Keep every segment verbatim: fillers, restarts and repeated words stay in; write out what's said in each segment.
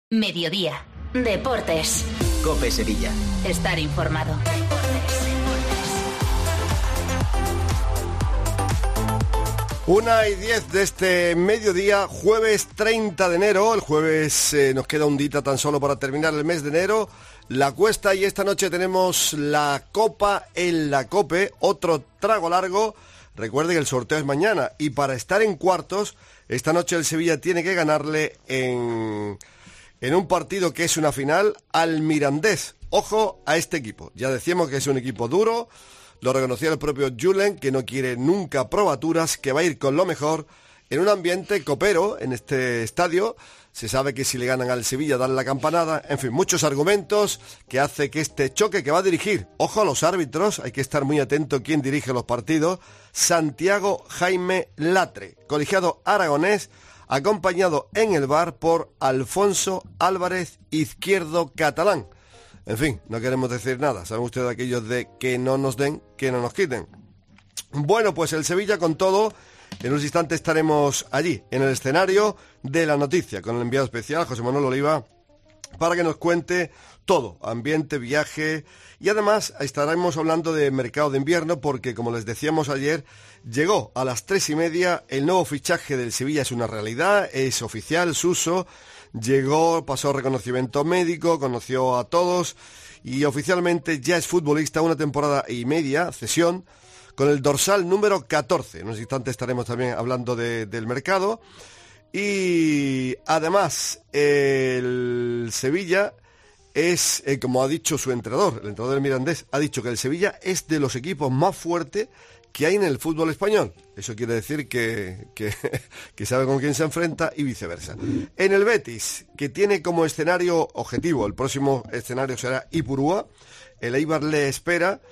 Mediodía. Deportes. COPE Sevilla. Estar informado. Una y diez de este mediodía, jueves treinta de enero. El jueves eh, nos queda un día tan solo para terminar el mes de enero. La cuesta, y esta noche tenemos la Copa en la COPE, otro trago largo. Recuerden que el sorteo es mañana y para estar en cuartos, esta noche el Sevilla tiene que ganarle en, en un partido que es una final al Mirandés. Ojo a este equipo, ya decíamos que es un equipo duro. Lo reconocía el propio Julen, que no quiere nunca probaturas, que va a ir con lo mejor en un ambiente copero en este estadio. Se sabe que si le ganan al Sevilla dan la campanada. En fin, muchos argumentos que hace que este choque que va a dirigir, ojo a los árbitros, hay que estar muy atento quién dirige los partidos, Santiago Jaime Latre, colegiado aragonés, acompañado en el V A R por Alfonso Álvarez Izquierdo Catalán. En fin, no queremos decir nada. Saben ustedes aquellos de que no nos den, que no nos quiten. Bueno, pues el Sevilla con todo. En unos instantes estaremos allí, en el escenario de la noticia, con el enviado especial, José Manuel Oliva, para que nos cuente todo, ambiente, viaje, y además estaremos hablando de mercado de invierno, porque como les decíamos ayer, llegó a las tres y media, el nuevo fichaje del Sevilla es una realidad, es oficial, Suso. Llegó, pasó reconocimiento médico, conoció a todos y oficialmente ya es futbolista, una temporada y media, cesión, con el dorsal número catorce. En unos instantes estaremos también hablando de, del mercado. Y además, el Sevilla es, eh, como ha dicho su entrenador, el entrenador del Mirandés, ha dicho que el Sevilla es de los equipos más fuertes que hay en el fútbol español. Eso quiere decir que, que, que sabe con quién se enfrenta y viceversa. En el Betis, que tiene como escenario objetivo, el próximo escenario será Ipurúa, el Eibar le espera,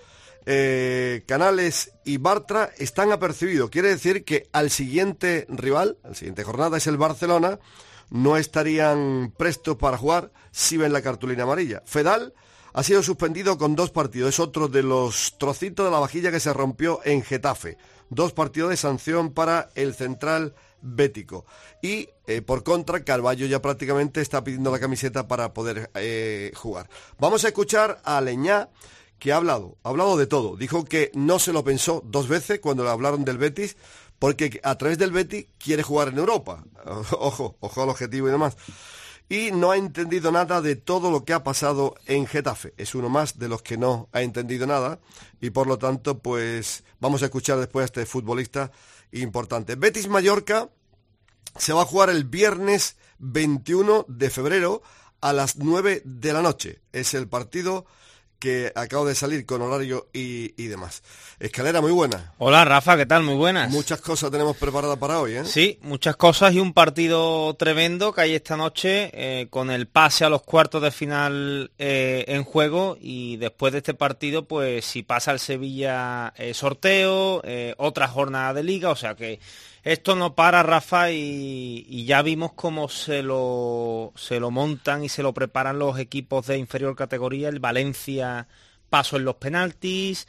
eh, Canales y Bartra están apercibidos. Quiere decir que al siguiente rival, a la siguiente jornada es el Barcelona, no estarían prestos para jugar si ven la cartulina amarilla. Fedal ha sido suspendido con dos partidos. Es otro de los trocitos de la vajilla que se rompió en Getafe. Dos partidos de sanción para el central bético. Y, eh, por contra, Carballo ya prácticamente está pidiendo la camiseta para poder eh, jugar. Vamos a escuchar a Aleñá, que ha hablado. Ha hablado de todo. Dijo que no se lo pensó dos veces cuando le hablaron del Betis, porque a través del Betis quiere jugar en Europa. Ojo, ojo al objetivo y demás. Y no ha entendido nada de todo lo que ha pasado en Getafe. Es uno más de los que no ha entendido nada y por lo tanto pues vamos a escuchar después a este futbolista importante. Betis Mallorca se va a jugar el viernes veintiuno de febrero a las nueve de la noche. Es el partido que acabo de salir con horario y, y demás. Escalera, muy buena. Hola Rafa, ¿qué tal? Muy buenas. Muchas cosas tenemos preparadas para hoy, ¿eh? Sí, muchas cosas y un partido tremendo que hay esta noche eh, con el pase a los cuartos de final eh, en juego, y después de este partido, pues si pasa el Sevilla, eh, sorteo, eh, otra jornada de liga, o sea que esto no para, Rafa, y, y ya vimos cómo se lo, se lo montan y se lo preparan los equipos de inferior categoría. El Valencia pasó en los penaltis,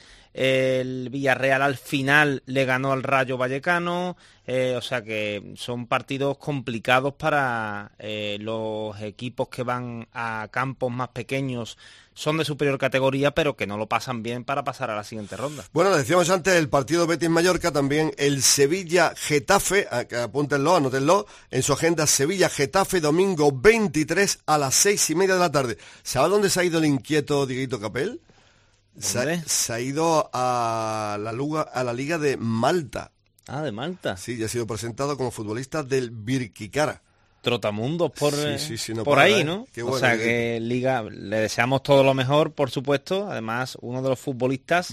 el Villarreal al final le ganó al Rayo Vallecano, eh, o sea que son partidos complicados para eh, los equipos que van a campos más pequeños, son de superior categoría, pero que no lo pasan bien para pasar a la siguiente ronda. Bueno, decíamos antes el partido Betis-Mallorca, también el Sevilla-Getafe, apúntenlo, anótenlo, en su agenda Sevilla-Getafe, domingo veintitrés a las seis y media de la tarde. ¿Sabe dónde se ha ido el inquieto Dieguito Capel? Se, se ha ido a la, Luga, a la Liga de Malta. Ah, de Malta. Sí, ya ha sido presentado como futbolista del Birkirkara. Trotamundos por, sí, sí, sí, no por para, ahí, ¿no? Qué bueno, o sea que Liga, le deseamos todo lo mejor, por supuesto. Además, uno de los futbolistas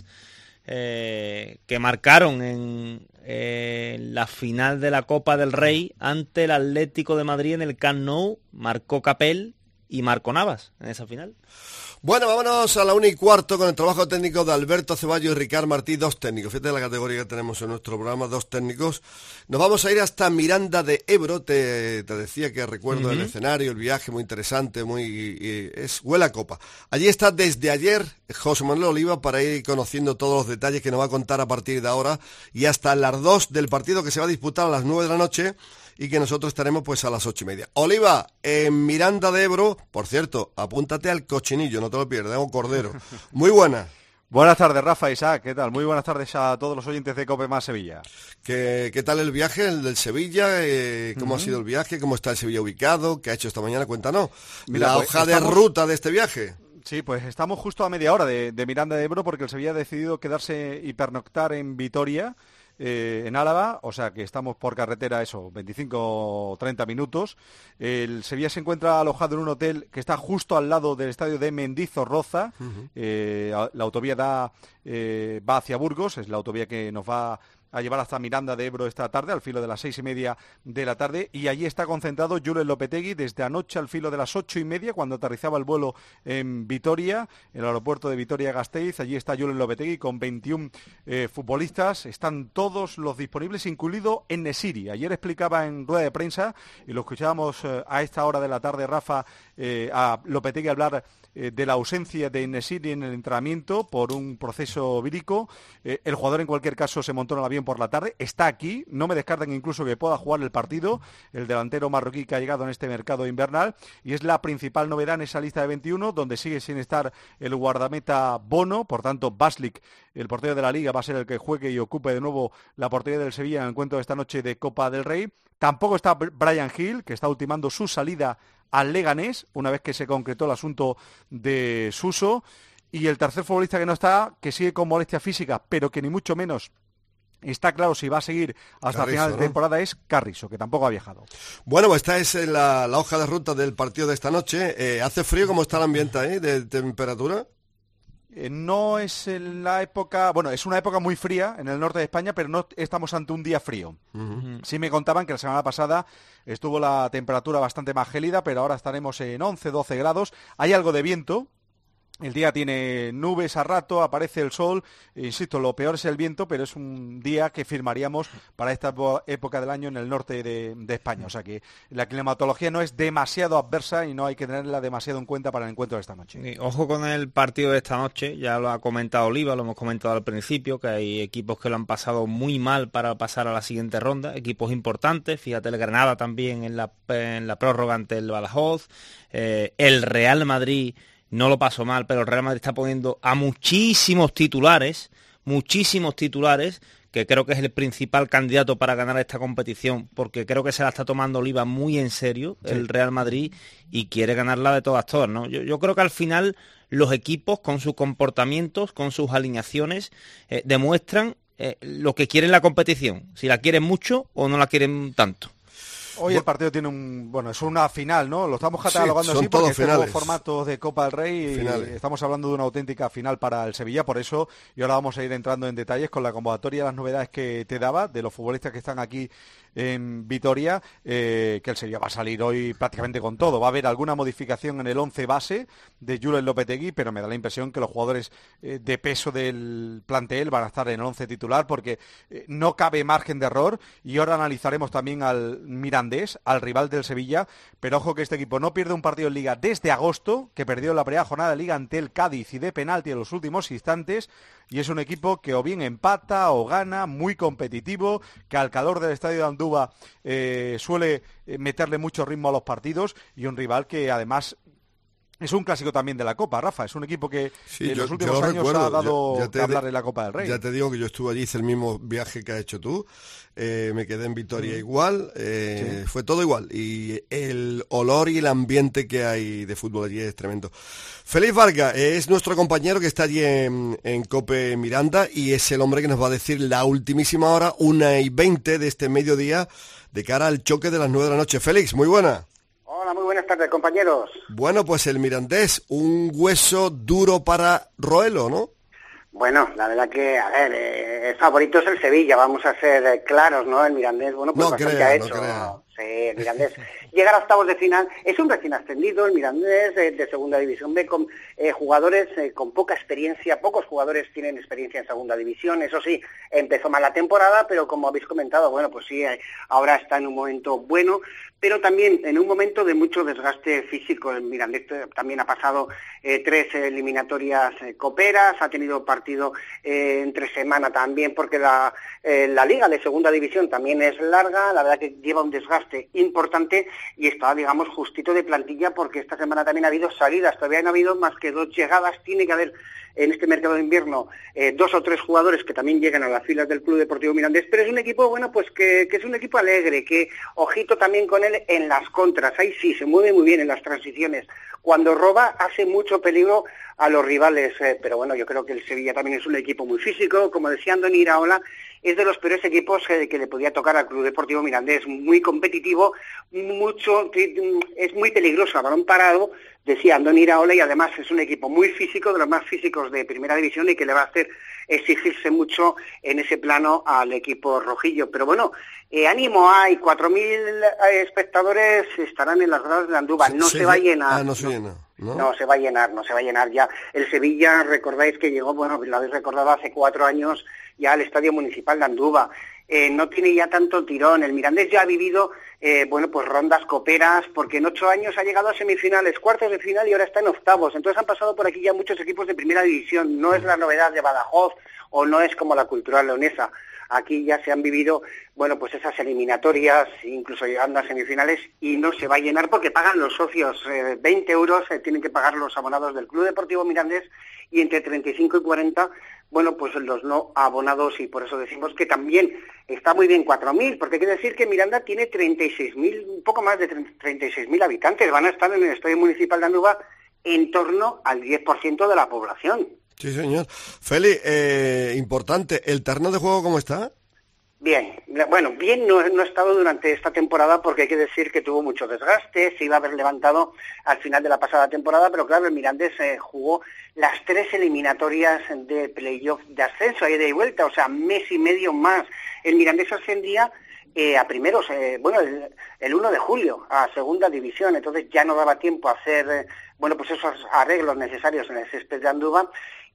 eh, que marcaron en eh, la final de la Copa del Rey ante el Atlético de Madrid en el Camp Nou, marcó Capel y Marco Navas en esa final. Bueno, vámonos a la una y cuarto con el trabajo técnico de Alberto Ceballos y Ricard Martí, dos técnicos. Fíjate la categoría que tenemos en nuestro programa, dos técnicos. Nos vamos a ir hasta Miranda de Ebro. Te, te decía que recuerdo uh-huh. el escenario, el viaje, muy interesante, muy y, es huele a copa. Allí está desde ayer José Manuel Oliva para ir conociendo todos los detalles que nos va a contar a partir de ahora y hasta las dos del partido que se va a disputar a las nueve de la noche y que nosotros estaremos pues a las ocho y media. Oliva, en Miranda de Ebro, por cierto, apúntate al cochinillo, no te lo pierdas, o cordero. Muy buena. Buenas tardes, Rafa, Isaac, ¿qué tal? Muy buenas tardes a todos los oyentes de COPE más Sevilla. ¿Qué, qué tal el viaje, el del Sevilla? Eh, ¿Cómo uh-huh. ha sido el viaje? ¿Cómo está el Sevilla ubicado? ¿Qué ha hecho esta mañana? Cuéntanos. Mira, la pues, hoja estamos... de ruta de este viaje. Sí, pues estamos justo a media hora de, de Miranda de Ebro porque el Sevilla ha decidido quedarse y pernoctar en Vitoria, Eh, en Álava, o sea que estamos por carretera, eso, veinticinco o treinta minutos. El Sevilla se encuentra alojado en un hotel que está justo al lado del estadio de Mendizorroza. Uh-huh. eh, la autovía da, eh, va hacia Burgos, es la autovía que nos va a llevar hasta Miranda de Ebro esta tarde, al filo de las seis y media de la tarde, y allí está concentrado Julen Lopetegui desde anoche al filo de las ocho y media, cuando aterrizaba el vuelo en Vitoria, en el aeropuerto de Vitoria-Gasteiz. Allí está Julen Lopetegui con veintiún eh, futbolistas, están todos los disponibles, incluido En-Nesyri. Ayer explicaba en rueda de prensa, y lo escuchábamos eh, a esta hora de la tarde, Rafa, eh, a Lopetegui hablar eh, de la ausencia de En-Nesyri en el entrenamiento por un proceso vírico. Eh, el jugador en cualquier caso se montó en el avión por la tarde, está aquí, no me descartan incluso que pueda jugar el partido, el delantero marroquí que ha llegado en este mercado invernal, y es la principal novedad en esa lista de veintiuno, donde sigue sin estar el guardameta Bono. Por tanto, Baslik, el portero de la Liga, va a ser el que juegue y ocupe de nuevo la portería del Sevilla en el encuentro de esta noche de Copa del Rey. Tampoco está Bryan Gil, que está ultimando su salida al Leganés, una vez que se concretó el asunto de Suso. Y el tercer futbolista que no está, que sigue con molestia física, pero que ni mucho menos está claro si va a seguir hasta Carrizo, final de ¿no? temporada, es Carrizo, que tampoco ha viajado. Bueno, pues esta es la, la hoja de ruta del partido de esta noche. Eh, ¿Hace frío? ¿Cómo está el ambiente ahí de temperatura? Eh, no es en la época, bueno, es una época muy fría en el norte de España, pero no estamos ante un día frío. Uh-huh. Sí me contaban que la semana pasada estuvo la temperatura bastante más gélida, pero ahora estaremos en once, doce grados. Hay algo de viento. El día tiene nubes a rato, aparece el sol, insisto, lo peor es el viento, pero es un día que firmaríamos para esta época del año en el norte de, de España. O sea que la climatología no es demasiado adversa y no hay que tenerla demasiado en cuenta para el encuentro de esta noche. Sí, ojo con el partido de esta noche, ya lo ha comentado Oliva, lo hemos comentado al principio, que hay equipos que lo han pasado muy mal para pasar a la siguiente ronda, equipos importantes, fíjate el Granada también en la, en la prórroga ante el Badajoz, eh, el Real Madrid no lo pasó mal, pero el Real Madrid está poniendo a muchísimos titulares, muchísimos titulares, que creo que es el principal candidato para ganar esta competición, porque creo que se la está tomando Oliva muy en serio, sí, el Real Madrid, y quiere ganarla de todas todas, ¿no? Yo, yo creo que al final los equipos, con sus comportamientos, con sus alineaciones, eh, demuestran eh, lo que quieren la competición, si la quieren mucho o no la quieren tanto. Hoy el partido tiene un, bueno, es una final, ¿no? Lo estamos catalogando sí, así porque este nuevo formato de Copa del Rey, y estamos hablando de una auténtica final para el Sevilla, por eso, y ahora vamos a ir entrando en detalles con la convocatoria, las novedades que te daba de los futbolistas que están aquí en Vitoria, eh, que el Sevilla va a salir hoy prácticamente con todo. Va a haber alguna modificación en el once base de Julen Lopetegui, pero me da la impresión que los jugadores eh, de peso del plantel van a estar en el once titular, porque eh, no cabe margen de error. Y ahora analizaremos también al Mirandés, al rival del Sevilla, pero ojo que este equipo no pierde un partido en Liga desde agosto, que perdió la primera jornada de Liga ante el Cádiz y de penalti en los últimos instantes, y es un equipo que o bien empata o gana, muy competitivo, que al calor del estadio de Andúba eh, suele meterle mucho ritmo a los partidos, y un rival que además es un clásico también de la Copa, Rafa. Es un equipo que sí, en yo, los últimos años recuerdo. ha dado ya, ya que hablar de la Copa del Rey. Ya te digo que yo estuve allí, hice el mismo viaje que has hecho tú. Eh, me quedé en Vitoria mm. igual. Eh, sí. Fue todo igual. Y el olor y el ambiente que hay de fútbol allí es tremendo. Félix Vargas es nuestro compañero que está allí en, en Cope Miranda y es el hombre que nos va a decir la ultimísima hora, una y veinte de este mediodía, de cara al choque de las nueve de la noche. Félix, muy buena. Hola, muy buenas tardes, compañeros. Bueno, pues el Mirandés, un hueso duro para roerlo, ¿no? Bueno, la verdad que, a ver, eh, el favorito es el Sevilla, vamos a ser eh, claros, ¿no? El Mirandés, bueno, pues no bastante crea, ha hecho. No crea. Sí, el Mirandés llegar a octavos de final, es un recién ascendido, el Mirandés eh, de Segunda División B, con eh, jugadores eh, con poca experiencia, pocos jugadores tienen experiencia en Segunda División, eso sí, empezó mal la temporada, pero como habéis comentado, bueno, pues sí, eh, ahora está en un momento bueno, pero también en un momento de mucho desgaste físico. El Mirandés también ha pasado eh, tres eliminatorias eh, coperas, ha tenido partido eh, entre semana también, porque la, eh, la Liga de Segunda División también es larga, la verdad que lleva un desgaste desgaste importante y está, digamos, justito de plantilla, porque esta semana también ha habido salidas, todavía no ha habido más que dos llegadas, tiene que haber en este mercado de invierno eh, dos o tres jugadores que también llegan a las filas del Club Deportivo Mirandés, pero es un equipo, bueno, pues que, que es un equipo alegre, que ojito también con él en las contras, ahí sí, se mueve muy bien en las transiciones, cuando roba hace mucho peligro a los rivales, eh, pero bueno, yo creo que el Sevilla también es un equipo muy físico, como decía Andoni Iraola, es de los peores equipos eh, que le podía tocar al Club Deportivo Mirandés, muy competitivo, mucho, es muy peligroso a balón parado, decía Andoni Iraola, y además es un equipo muy físico, de los más físicos de primera división, y que le va a hacer exigirse mucho en ese plano al equipo rojillo. Pero bueno, eh, ánimo hay, cuatro mil espectadores estarán en las gradas de Andúba, no se, se va a llenar. Ah, no se llena. ¿No? no se va a llenar, no se va a llenar ya. El Sevilla, recordáis que llegó, bueno, lo habéis recordado hace cuatro años ya al Estadio Municipal de Andúba. Eh, no tiene ya tanto tirón. El Mirandés ya ha vivido, eh, bueno, pues rondas coperas, porque en ocho años ha llegado a semifinales, cuartos de final y ahora está en octavos. Entonces han pasado por aquí ya muchos equipos de primera división. No es la novedad de Badajoz o no es como la Cultural Leonesa. Aquí ya se han vivido, bueno, pues esas eliminatorias, incluso llegando a semifinales, y no se va a llenar porque pagan los socios, eh, veinte euros eh, tienen que pagar los abonados del Club Deportivo Mirandés, y entre treinta y cinco y cuarenta, bueno, pues los no abonados, y por eso decimos que también está muy bien cuatro mil, porque hay que decir que Miranda tiene treinta y seis mil, un poco más de treinta y seis mil habitantes, van a estar en el Estadio Municipal de Andúba en torno al diez por ciento de la población. Sí, señor. Feli, eh, importante, ¿el terreno de juego cómo está? Bien, bueno, bien no, no ha estado durante esta temporada, porque hay que decir que tuvo mucho desgaste, se iba a haber levantado al final de la pasada temporada, pero claro, el Mirandés eh, jugó las tres eliminatorias de playoff de ascenso, ida y vuelta, o sea, mes y medio más. El Mirandés ascendía eh, a primeros, eh, bueno, el, el uno de julio, a segunda división, entonces ya no daba tiempo a hacer, eh, bueno, pues esos arreglos necesarios en el césped de Andúba.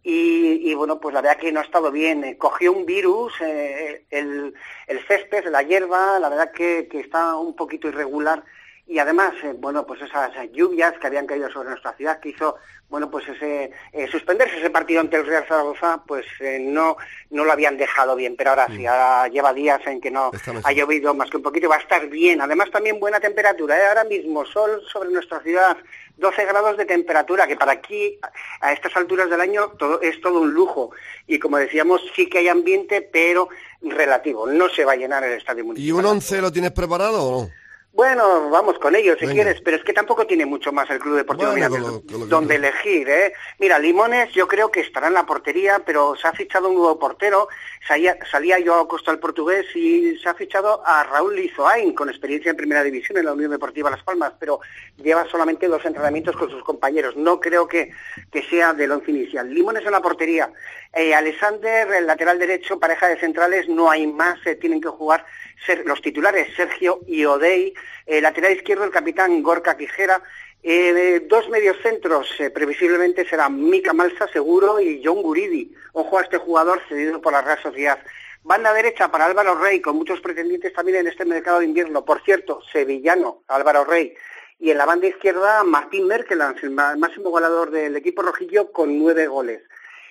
Y, y bueno, pues la verdad que no ha estado bien, eh, cogió un virus, eh, el, el césped, la hierba, la verdad que, que está un poquito irregular, y además, eh, bueno, pues esas lluvias que habían caído sobre nuestra ciudad, que hizo, bueno, pues ese eh, suspenderse ese partido ante el Real Zaragoza, pues eh, no no lo habían dejado bien, pero ahora sí, ahora lleva días en que no ha llovido más que un poquito, va a estar bien, además también buena temperatura, ¿eh? Ahora mismo sol sobre nuestra ciudad, doce grados de temperatura, que para aquí, a estas alturas del año, todo, es todo un lujo, y como decíamos, sí que hay ambiente, pero relativo, no se va a llenar el Estadio Municipal. ¿Y un once lo tienes preparado o no? Bueno, vamos con ello si Venga. quieres, pero es que tampoco tiene mucho más el Club Deportivo bueno, Mirandés con lo, con lo donde que... elegir, ¿eh? Mira, Limones yo creo que estará en la portería, pero se ha fichado un nuevo portero, salía, salía Joao Costa el portugués, y se ha fichado a Raúl Lizoain, con experiencia en Primera División en la Unión Deportiva Las Palmas, pero lleva solamente dos entrenamientos con sus compañeros, no creo que, que sea del once inicial. Limones en la portería, eh, Alexander, el lateral derecho, pareja de centrales, no hay más, eh, tienen que jugar ser, los titulares Sergio y Odey, eh, lateral izquierdo el capitán Gorka Quijera, eh, dos mediocentros, eh, previsiblemente serán Mika Malsa seguro y John Guridi, ojo a este jugador cedido por la Real Sociedad. Banda derecha para Álvaro Rey, con muchos pretendientes también en este mercado de invierno, por cierto, sevillano Álvaro Rey, y en la banda izquierda Martín Merkelans, el máximo goleador del equipo rojillo, con nueve goles.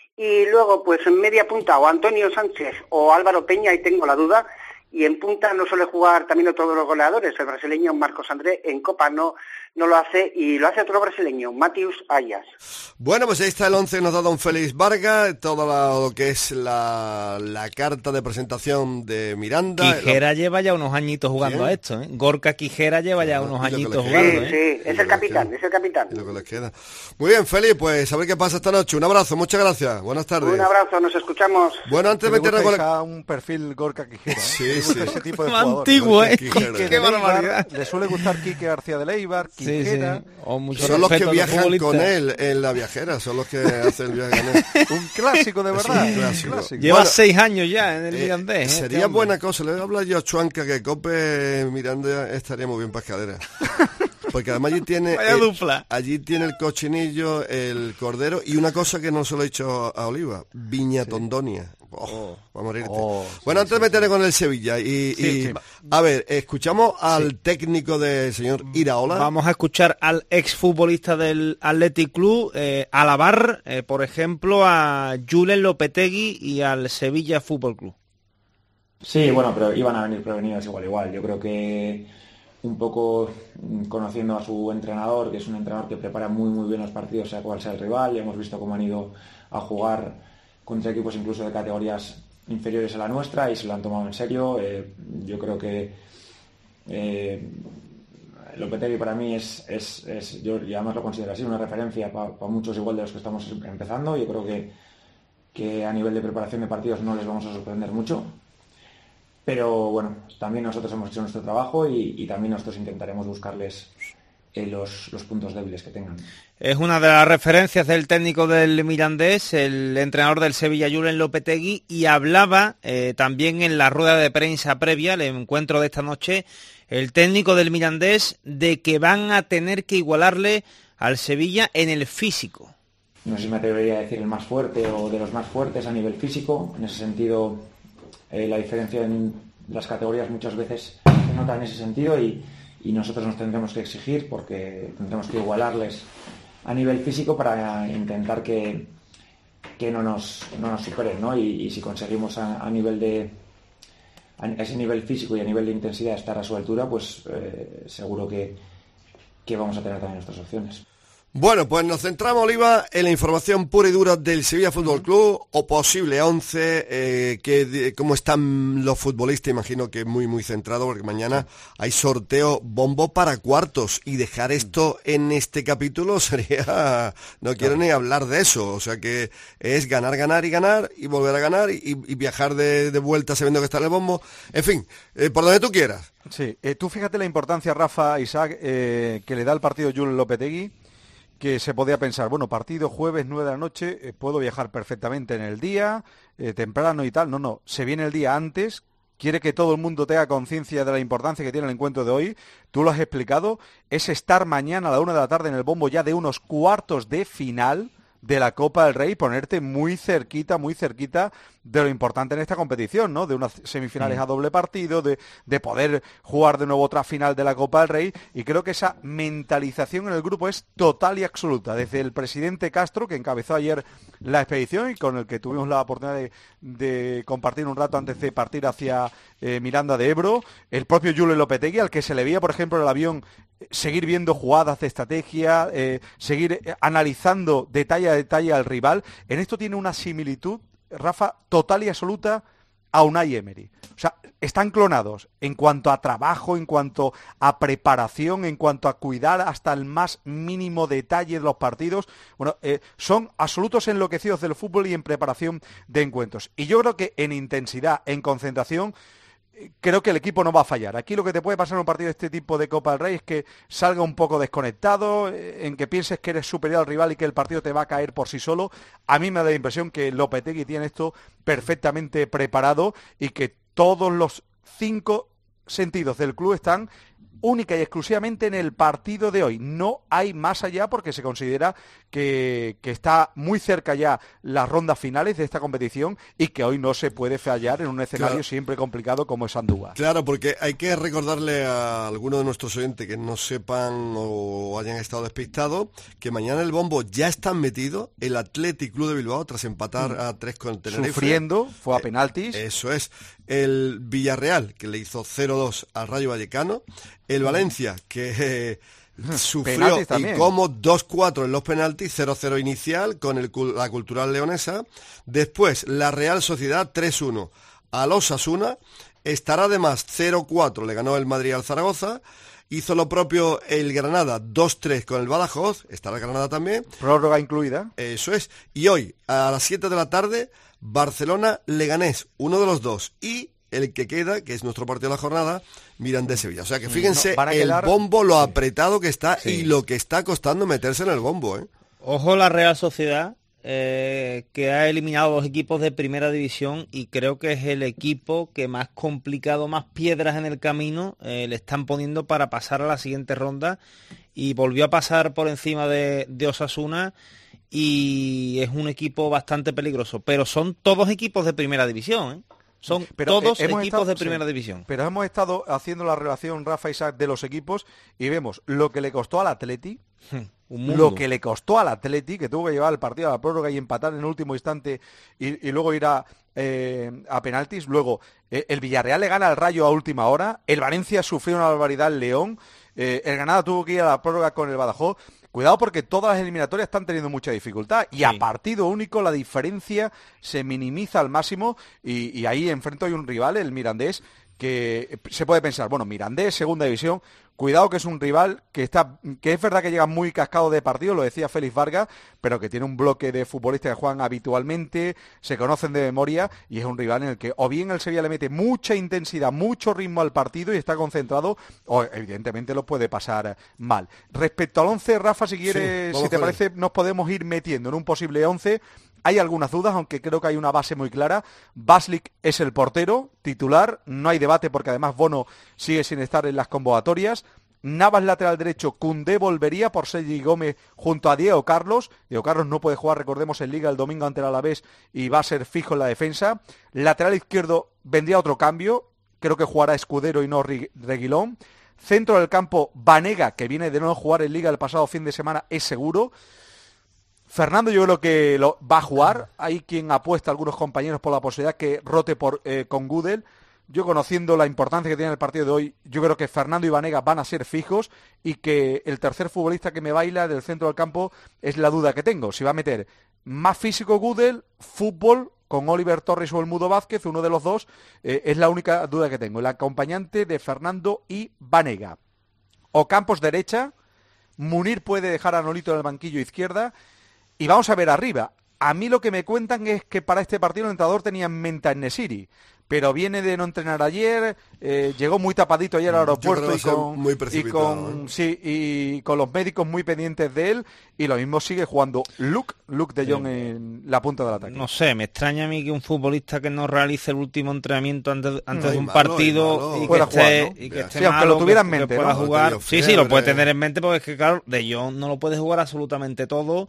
Y luego, pues en media punta, o Antonio Sánchez o Álvaro Peña, ahí tengo la duda, y en punta no suele jugar también otro de los goleadores, el brasileño Marcos André, en Copa no no lo hace, y lo hace otro brasileño, Matius Ayas. Bueno, pues ahí está el once, nos da don Félix Vargas, todo lo que es la, la carta de presentación de Miranda. Quijera la... lleva ya unos añitos jugando ¿Sí? a esto, ¿eh? Gorka Quijera lleva ya unos añitos jugando, Sí, ¿eh? sí, es el capitán, es el capitán. Y lo que les queda. Muy bien, Félix, pues a ver qué pasa esta noche. Un abrazo, muchas gracias, buenas tardes. Un abrazo, nos escuchamos. Bueno, antes de meternos con a un perfil Gorka Quijera. Sí, sí. Ese tipo de antiguo, ¿eh? Quique Qué barbaridad. Le suele gustar Quique García de Leibar, Quijera. Sí, sí. O mucho son los que viajan los con él en la viajera, son los que hacen el viaje con él. Un clásico de verdad. Un clásico. clásico. Lleva Bueno, seis años ya en el eh, Mirandés. ¿eh? Sería este buena cosa, le voy a hablar yo a Chuanca que Cope Miranda estaría muy bien pascadera. Porque además allí tiene Vaya eh, dupla. allí tiene el cochinillo, el cordero y una cosa que no se lo he dicho a Oliva, Viña sí. Tondonia. Oh, oh, va a morirte. Oh, bueno, sí, antes sí, de meterle sí. con el Sevilla y, sí, y sí. a ver, escuchamos al sí. técnico del señor Iraola. Vamos a escuchar al exfutbolista del Athletic Club, eh, alabar, eh, por ejemplo, a Julen Lopetegui y al Sevilla Fútbol Club. Sí, bueno, pero iban a venir prevenidos igual igual. Yo creo que un poco conociendo a su entrenador, que es un entrenador que prepara muy muy bien los partidos, sea cual sea el rival. Ya hemos visto cómo han ido a jugar contra equipos incluso de categorías inferiores a la nuestra y se lo han tomado en serio. Eh, yo creo que eh, Lopetegui para mí es, es, es yo y además lo considero así, una referencia para pa muchos igual de los que estamos empezando. Yo creo que, que a nivel de preparación de partidos no les vamos a sorprender mucho. Pero bueno, también nosotros hemos hecho nuestro trabajo y, y también nosotros intentaremos buscarles eh, los, los puntos débiles que tengan. Es una de las referencias del técnico del Mirandés, el entrenador del Sevilla, Julen Lopetegui, y hablaba eh, también en la rueda de prensa previa al encuentro de esta noche, el técnico del Mirandés, de que van a tener que igualarle al Sevilla en el físico. No sé si me atrevería a decir el más fuerte o de los más fuertes a nivel físico. En ese sentido, eh, la diferencia en las categorías muchas veces se nota en ese sentido y, y nosotros nos tendremos que exigir porque tendremos que igualarles a nivel físico para intentar que, que no, nos, no nos superen, ¿no? Y, y si conseguimos a, a nivel de a ese nivel físico y a nivel de intensidad estar a su altura, pues eh, seguro que, que vamos a tener también nuestras opciones. Bueno, pues nos centramos, Oliva, en la información pura y dura del Sevilla Fútbol Club, o posible once, eh, que de, cómo están los futbolistas, imagino que muy muy centrado, porque mañana hay sorteo bombo para cuartos, y dejar esto en este capítulo sería, no quiero ni hablar de eso, o sea que es ganar, ganar y ganar, y volver a ganar, y, y viajar de, de vuelta sabiendo que está en el bombo, en fin, eh, por donde tú quieras. Sí, eh, tú fíjate la importancia, Rafa, Isaac, eh, que le da el partido Julen Lopetegui, que se podía pensar, bueno, partido jueves nueve de la noche, eh, puedo viajar perfectamente en el día, eh, temprano y tal. No, no, se viene el día antes, quiere que todo el mundo tenga conciencia de la importancia que tiene el encuentro de hoy. Tú lo has explicado, es estar mañana a la una de la tarde en el bombo ya de unos cuartos de final de la Copa del Rey, ponerte muy cerquita, muy cerquita de lo importante en esta competición, ¿no? De unas semifinales mm. a doble partido, de, de poder jugar de nuevo otra final de la Copa del Rey, y creo que esa mentalización en el grupo es total y absoluta, desde el presidente Castro, que encabezó ayer la expedición y con el que tuvimos la oportunidad de, de compartir un rato antes de partir hacia eh, Miranda de Ebro, el propio Julen Lopetegui, al que se le veía, por ejemplo, en el avión, seguir viendo jugadas de estrategia, eh, seguir eh, analizando detalle a detalle al rival. En esto tiene una similitud, Rafa, total y absoluta a Unai Emery. O sea, están clonados en cuanto a trabajo, en cuanto a preparación, en cuanto a cuidar hasta el más mínimo detalle de los partidos. Bueno, eh, son absolutos enloquecidos del fútbol y en preparación de encuentros. Y yo creo que en intensidad, en concentración, creo que el equipo no va a fallar. Aquí lo que te puede pasar en un partido de este tipo de Copa del Rey es que salga un poco desconectado, en que pienses que eres superior al rival y que el partido te va a caer por sí solo. A mí me da la impresión que Lopetegui tiene esto perfectamente preparado y que todos los cinco sentidos del club están única y exclusivamente en el partido de hoy. No hay más allá porque se considera que, que está muy cerca ya las rondas finales de esta competición y que hoy no se puede fallar en un escenario claro. siempre complicado como es Andújar. Claro, porque hay que recordarle a algunos de nuestros oyentes que no sepan o hayan estado despistados que mañana el bombo ya están metidos el Athletic Club de Bilbao tras empatar mm. a tres con el Tenerife. Sufriendo, fue a penaltis. Eh, eso es. El Villarreal, que le hizo cero dos al Rayo Vallecano. El Valencia, que eh, sufrió y como dos cuatro en los penaltis, cero cero inicial con el, la Cultural Leonesa. Después, la Real Sociedad tres uno al Osasuna. Estará además cero cuatro, le ganó el Madrid al Zaragoza. Hizo lo propio el Granada, dos tres con el Badajoz. Estará el Granada también. Prórroga incluida. Eso es. Y hoy, a las siete de la tarde, Barcelona-Leganés, uno de los dos. Y el que queda, que es nuestro partido de la jornada, Mirandés Sevilla. O sea que fíjense no, el quedar... bombo, lo apretado que está sí. y lo que está costando meterse en el bombo, ¿eh? Ojo la Real Sociedad, eh, que ha eliminado dos equipos de primera división y creo que es el equipo que más complicado, más piedras en el camino eh, le están poniendo para pasar a la siguiente ronda, y volvió a pasar por encima de, de Osasuna y es un equipo bastante peligroso, pero son todos equipos de primera división, ¿eh? Son pero, todos eh, equipos estado, de primera sí, división. Pero hemos estado haciendo la relación, Rafa, Isaac, de los equipos y vemos lo que le costó al Atleti, hmm. lo que le costó al Atleti, que tuvo que llevar el partido a la prórroga y empatar en el último instante y, y luego ir a, eh, a penaltis. Luego, eh, el Villarreal le gana al Rayo a última hora, el Valencia sufrió una barbaridad al León, eh, el Granada tuvo que ir a la prórroga con el Badajoz. Cuidado porque todas las eliminatorias están teniendo mucha dificultad y sí. A partido único la diferencia se minimiza al máximo y, y ahí enfrente hay un rival, el Mirandés, que se puede pensar, bueno, Mirandés, segunda división, cuidado que es un rival que está, que es verdad que llega muy cascado de partido, lo decía Félix Vargas, pero que tiene un bloque de futbolistas que juegan habitualmente, se conocen de memoria y es un rival en el que o bien el Sevilla le mete mucha intensidad, mucho ritmo al partido y está concentrado, o evidentemente lo puede pasar mal. Respecto al once, Rafa, si quieres, sí, si te parece, nos podemos ir metiendo en un posible once. Hay algunas dudas, aunque creo que hay una base muy clara. Baslik es el portero titular, no hay debate porque además Bono sigue sin estar en las convocatorias. Navas lateral derecho, Koundé volvería por Sergi Gómez junto a Diego Carlos. Diego Carlos no puede jugar, recordemos, en Liga el domingo ante el Alavés y va a ser fijo en la defensa. Lateral izquierdo vendría otro cambio, creo que jugará Escudero y no Reguilón. Centro del campo, Banega, que viene de no jugar en Liga el pasado fin de semana, es seguro. Fernando yo creo que lo va a jugar. Hay quien apuesta a algunos compañeros por la posibilidad que rote por eh, con Gudel. Yo, conociendo la importancia que tiene el partido de hoy, yo creo que Fernando y Banega van a ser fijos y que el tercer futbolista que me baila del centro del campo es la duda que tengo. Si va a meter más físico Gudel, fútbol con Oliver Torres o el Mudo Vázquez, uno de los dos, eh, es la única duda que tengo. El acompañante de Fernando y Banega. Ocampos derecha, Munir puede dejar a Nolito en el banquillo izquierda. Y vamos a ver arriba. A mí lo que me cuentan es que para este partido el entrenador tenía en mente a Nesiri, pero viene de no entrenar ayer, eh, llegó muy tapadito ayer al aeropuerto y con, muy y, con, ¿eh? sí, y con los médicos muy pendientes de él, y lo mismo sigue jugando Luke, Luke de Jong en la punta del ataque. No sé, me extraña a mí que un futbolista que no realice el último entrenamiento antes, antes no, de un malo, partido y que pueda esté, jugar, ¿no? y que esté sí, aunque malo, lo tuviera en que, mente, que pueda ¿no? jugar. No, sí, sí, lo puede tener en mente porque es que claro, de Jong no lo puede jugar absolutamente todo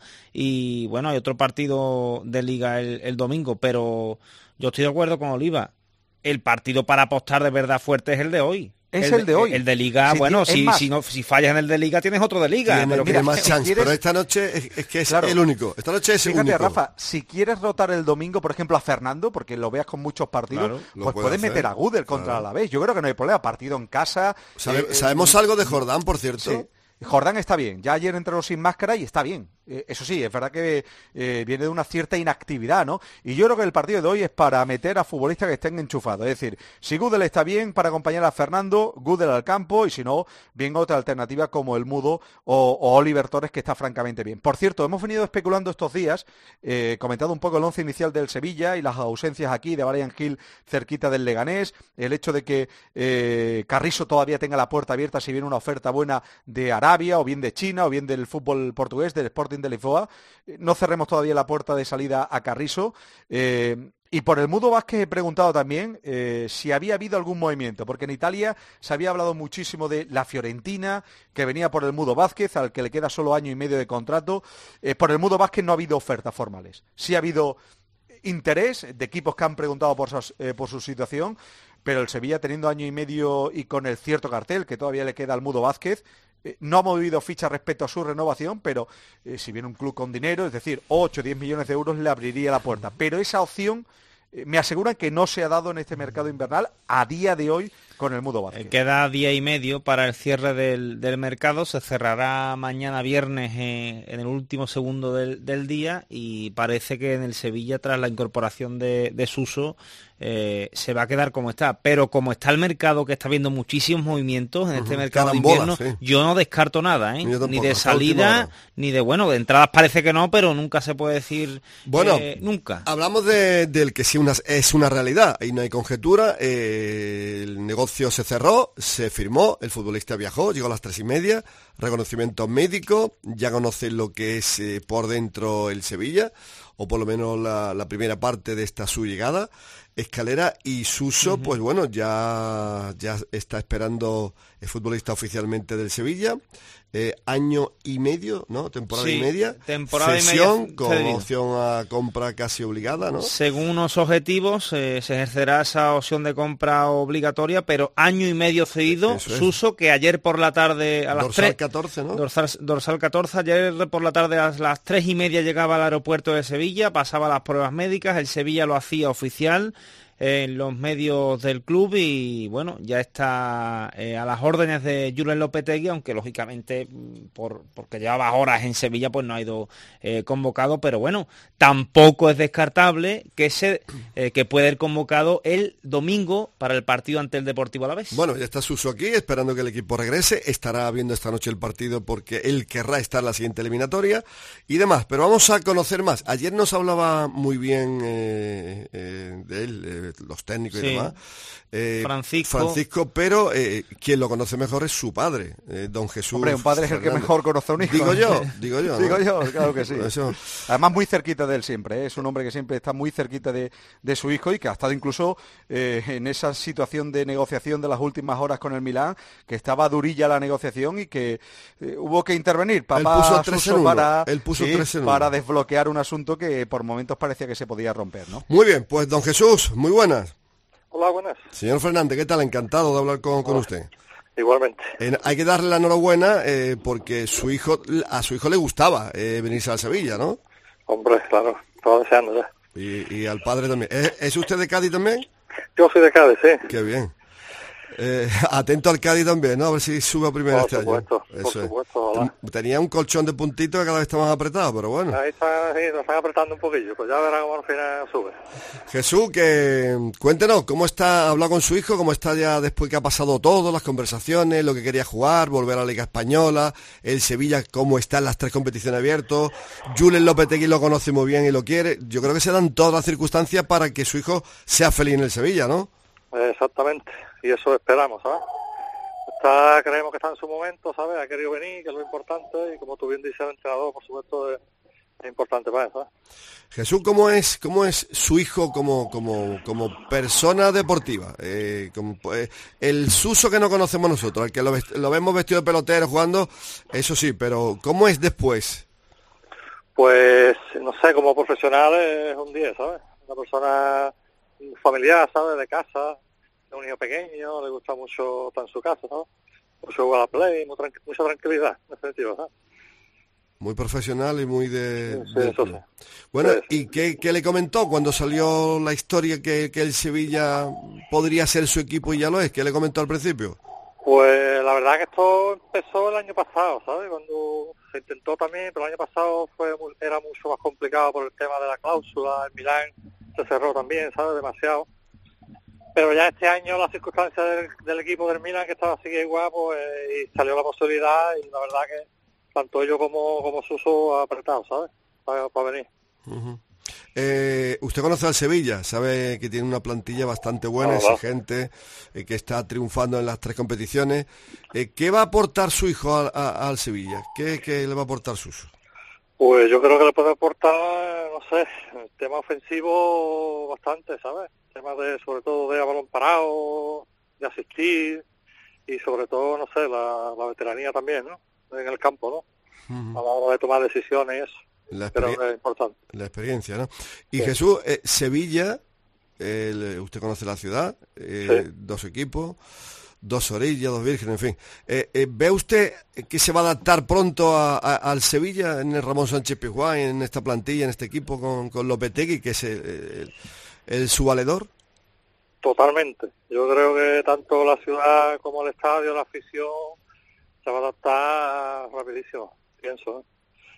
y bueno, hay otro partido de Liga el, el domingo, pero yo estoy de acuerdo con Oliva. El partido para apostar de verdad fuerte es el de hoy. Es el, el de hoy. El de Liga, si bueno, ti, si, más, si, no, si fallas en el de Liga tienes otro de Liga. Tiene, pero tiene mira, más chance, ¿quieres? pero esta noche es, es que es claro. el único. Esta noche es el Fíjate, único. Rafa, si quieres rotar el domingo, por ejemplo, a Fernando, porque lo veas con muchos partidos, claro, pues puedes hacer. meter a Gudel contra claro. Alavés. Yo creo que no hay problema. Partido en casa. ¿Sabe, eh, ¿Sabemos eh, algo de Jordán, por cierto? Sí. Jordán está bien, ya ayer entrenó sin máscara y está bien. Eh, eso sí, es verdad que eh, viene de una cierta inactividad, ¿no? Y yo creo que el partido de hoy es para meter a futbolistas que estén enchufados. Es decir, si Gudel está bien para acompañar a Fernando, Gudel al campo, y si no, bien otra alternativa como el Mudo o, o Oliver Torres, que está francamente bien. Por cierto, hemos venido especulando estos días, eh, comentado un poco el once inicial del Sevilla y las ausencias aquí de Brian Hill cerquita del Leganés, el hecho de que eh, Carrizo todavía tenga la puerta abierta si viene una oferta buena de Arabia, o bien de China, o bien del fútbol portugués, del Sporting de Lisboa. No cerremos todavía la puerta de salida a Carrizo. Eh, y por el Mudo Vázquez he preguntado también eh, si había habido algún movimiento, porque en Italia se había hablado muchísimo de la Fiorentina, que venía por el Mudo Vázquez, al que le queda solo año y medio de contrato. Eh, por el Mudo Vázquez no ha habido ofertas formales. Sí ha habido interés de equipos que han preguntado por su, eh, por su situación, pero el Sevilla, teniendo año y medio y con el cierto cartel que todavía le queda al Mudo Vázquez, eh, no ha movido ficha respecto a su renovación, pero eh, si viene un club con dinero, es decir, ocho o diez millones de euros, le abriría la puerta. Pero esa opción eh, me aseguran que no se ha dado en este mercado invernal a día de hoy con el Mudo Vázquez. Queda día y medio para el cierre del, del mercado, se cerrará mañana viernes eh, en el último segundo del, del día y parece que en el Sevilla, tras la incorporación de, de Suso, eh, se va a quedar como está. Pero como está el mercado, que está viendo muchísimos movimientos en uh-huh. este mercado Carambola, de invierno, sí. yo no descarto nada, ¿eh? Tampoco, ni de salida, ni de, bueno, de entradas parece que no, pero nunca se puede decir bueno, eh, nunca. Hablamos de, del que sí una, es una realidad, y no hay conjetura. Eh, el negocio se cerró, se firmó, el futbolista viajó, llegó a las tres y media, reconocimiento médico, ya conocen lo que es eh, por dentro el Sevilla. o por lo menos la, la primera parte de esta su llegada. Escalera y Suso, uh-huh. pues bueno, ya, ya está esperando el futbolista oficialmente del Sevilla. Eh, año y medio, ¿no? Temporada sí, y media. Temporada Cesión, y media. Con cedido. Opción a compra casi obligada, ¿no? Según unos objetivos, eh, se ejercerá esa opción de compra obligatoria, pero año y medio cedido. Eso Suso, es. Que ayer por la tarde a las dorsal tres... catorce, ¿no? Dorsal, dorsal catorce, ayer por la tarde a las tres y media llegaba al aeropuerto de Sevilla, pasaba las pruebas médicas, el Sevilla lo hacía oficial en los medios del club y bueno, ya está eh, a las órdenes de Julen Lopetegui, aunque lógicamente por porque llevaba horas en Sevilla pues no ha ido eh, convocado, pero bueno, tampoco es descartable que se eh, que pueda ir convocado el domingo para el partido ante el Deportivo Alavés. Bueno, ya está Suso aquí, esperando que el equipo regrese, estará viendo esta noche el partido porque él querrá estar en la siguiente eliminatoria y demás, pero vamos a conocer más. Ayer nos hablaba muy bien eh, eh, de él, eh, los técnicos sí. y demás. Eh, Francisco. Francisco, pero eh, quien lo conoce mejor es su padre, eh, don Jesús. Hombre, un padre Fernández. Es el que mejor conoce a un hijo. Digo yo, digo yo. ¿no? Digo yo, claro que sí. Eso. Además, muy cerquita de él siempre, ¿eh? Es un hombre que siempre está muy cerquita de, de su hijo y que ha estado incluso eh, en esa situación de negociación de las últimas horas con el Milán, que estaba durilla la negociación y que eh, hubo que intervenir. Papá él puso tres en uno. para, Él puso sí, tres en para uno. desbloquear un asunto que por momentos parecía que se podía romper, ¿no? Muy bien, pues don Jesús, muy buenas. Hola, buenas. Señor Fernández, ¿qué tal? Encantado de hablar con, con usted. Igualmente. Eh, hay que darle la enhorabuena eh, porque su hijo, a su hijo le gustaba eh, venirse a Sevilla, ¿no? Hombre, claro, estaba deseando ya. Y, y al padre también. ¿Es, ¿Es usted de Cádiz también? Yo soy de Cádiz, sí. Qué bien. Eh, atento al Cádiz también, ¿no? A ver si sube a primera por este supuesto, año. Por supuesto, por Tenía un colchón de puntitos que cada vez está más apretado, pero bueno. Ahí está, sí, nos están apretando un poquillo, pues ya verán cómo al final sube. Jesús, que cuéntenos, ¿cómo está, ha hablado con su hijo? ¿Cómo está ya después que ha pasado todo, las conversaciones, lo que quería jugar, volver a la Liga Española, el Sevilla, cómo está en las tres competiciones abiertas? Julen Lopetegui lo conoce muy bien y lo quiere. Yo creo que se dan todas las circunstancias para que su hijo sea feliz en el Sevilla, ¿no? Exactamente, y eso esperamos, ¿sabes? Está, creemos que está en su momento, ¿sabes? Ha querido venir, que es lo importante, y como tú bien dices, el entrenador, por supuesto, es, es importante para eso, ¿sabes? Jesús, ¿cómo es cómo es su hijo como como como persona deportiva? Eh, como, eh, el Suso que no conocemos nosotros, el que lo, lo vemos vestido de pelotero jugando, eso sí, pero ¿cómo es después? Pues, no sé, como profesional es un diez, ¿sabes? Una persona familiar, ¿sabes? De casa, de un niño pequeño, le gusta mucho estar en su casa, ¿sabes? Mucho jugar a play, muy tranqu- mucha tranquilidad, en definitiva, ¿sabes? Muy profesional y muy de... Sí, de... eso sí. Bueno, Sí, sí. ¿y qué, qué le comentó cuando salió la historia que, que el Sevilla podría ser su equipo y ya lo es? ¿Qué le comentó al principio? Pues la verdad que esto empezó el año pasado, ¿sabes? Cuando se intentó también, pero el año pasado fue mu- era mucho más complicado por el tema de la cláusula, el Milán se cerró también, ¿sabes? Demasiado. Pero ya este año las circunstancias del, del equipo del Milán, que estaba así igual, pues y salió la posibilidad y la verdad que tanto yo como, como Suso apretado, ¿sabes? Para, para venir. Uh-huh. Eh, usted conoce al Sevilla, sabe que tiene una plantilla bastante buena, Ah, va. exigente, eh, que está triunfando en las tres competiciones. Eh, ¿Qué va a aportar su hijo a- a- al Sevilla? ¿Qué, ¿Qué le va a aportar Suso? Pues yo creo que le puede aportar, no sé, el tema ofensivo bastante, ¿sabes? Temas de, sobre todo de a balón parado, de asistir y sobre todo, no sé, la, la veteranía también, ¿no? En el campo, ¿no? Uh-huh. A la hora de tomar decisiones y eso. La, Creo experien- que es importante. la experiencia, ¿no? Y Sí. Jesús, eh, Sevilla, el- usted conoce la ciudad, eh, Sí. dos equipos, dos orillas, dos vírgenes, en fin. Eh, eh, ¿Ve usted que se va a adaptar pronto a- a- al Sevilla en el Ramón Sánchez Pizjuán, en esta plantilla, en este equipo con, con Lopetegui, que es el, el, el su valedor? Totalmente. Yo creo que tanto la ciudad como el estadio, la afición, se va a adaptar rapidísimo, pienso, ¿eh?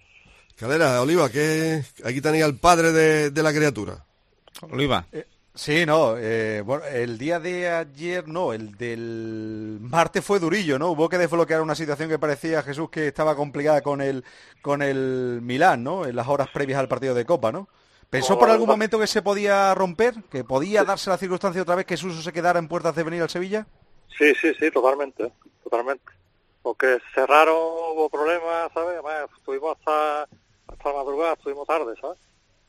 Calera, Oliva, que aquí tenía al padre de, de la criatura. Oliva. Sí, no, eh, bueno, el día de ayer, no, el del martes fue durillo, ¿no? Hubo que desbloquear una situación que parecía, Jesús, que estaba complicada con el con el Milán, ¿no? En las horas previas al partido de Copa, ¿no? ¿Pensó por algún momento que se podía romper? ¿Que podía darse la circunstancia otra vez que Suso se quedara en puertas de venir al Sevilla? Sí, sí, sí, totalmente, totalmente. Porque cerraron, hubo problemas, ¿sabes? Además, estuvimos hasta, hasta la madrugada, estuvimos tarde, ¿sabes?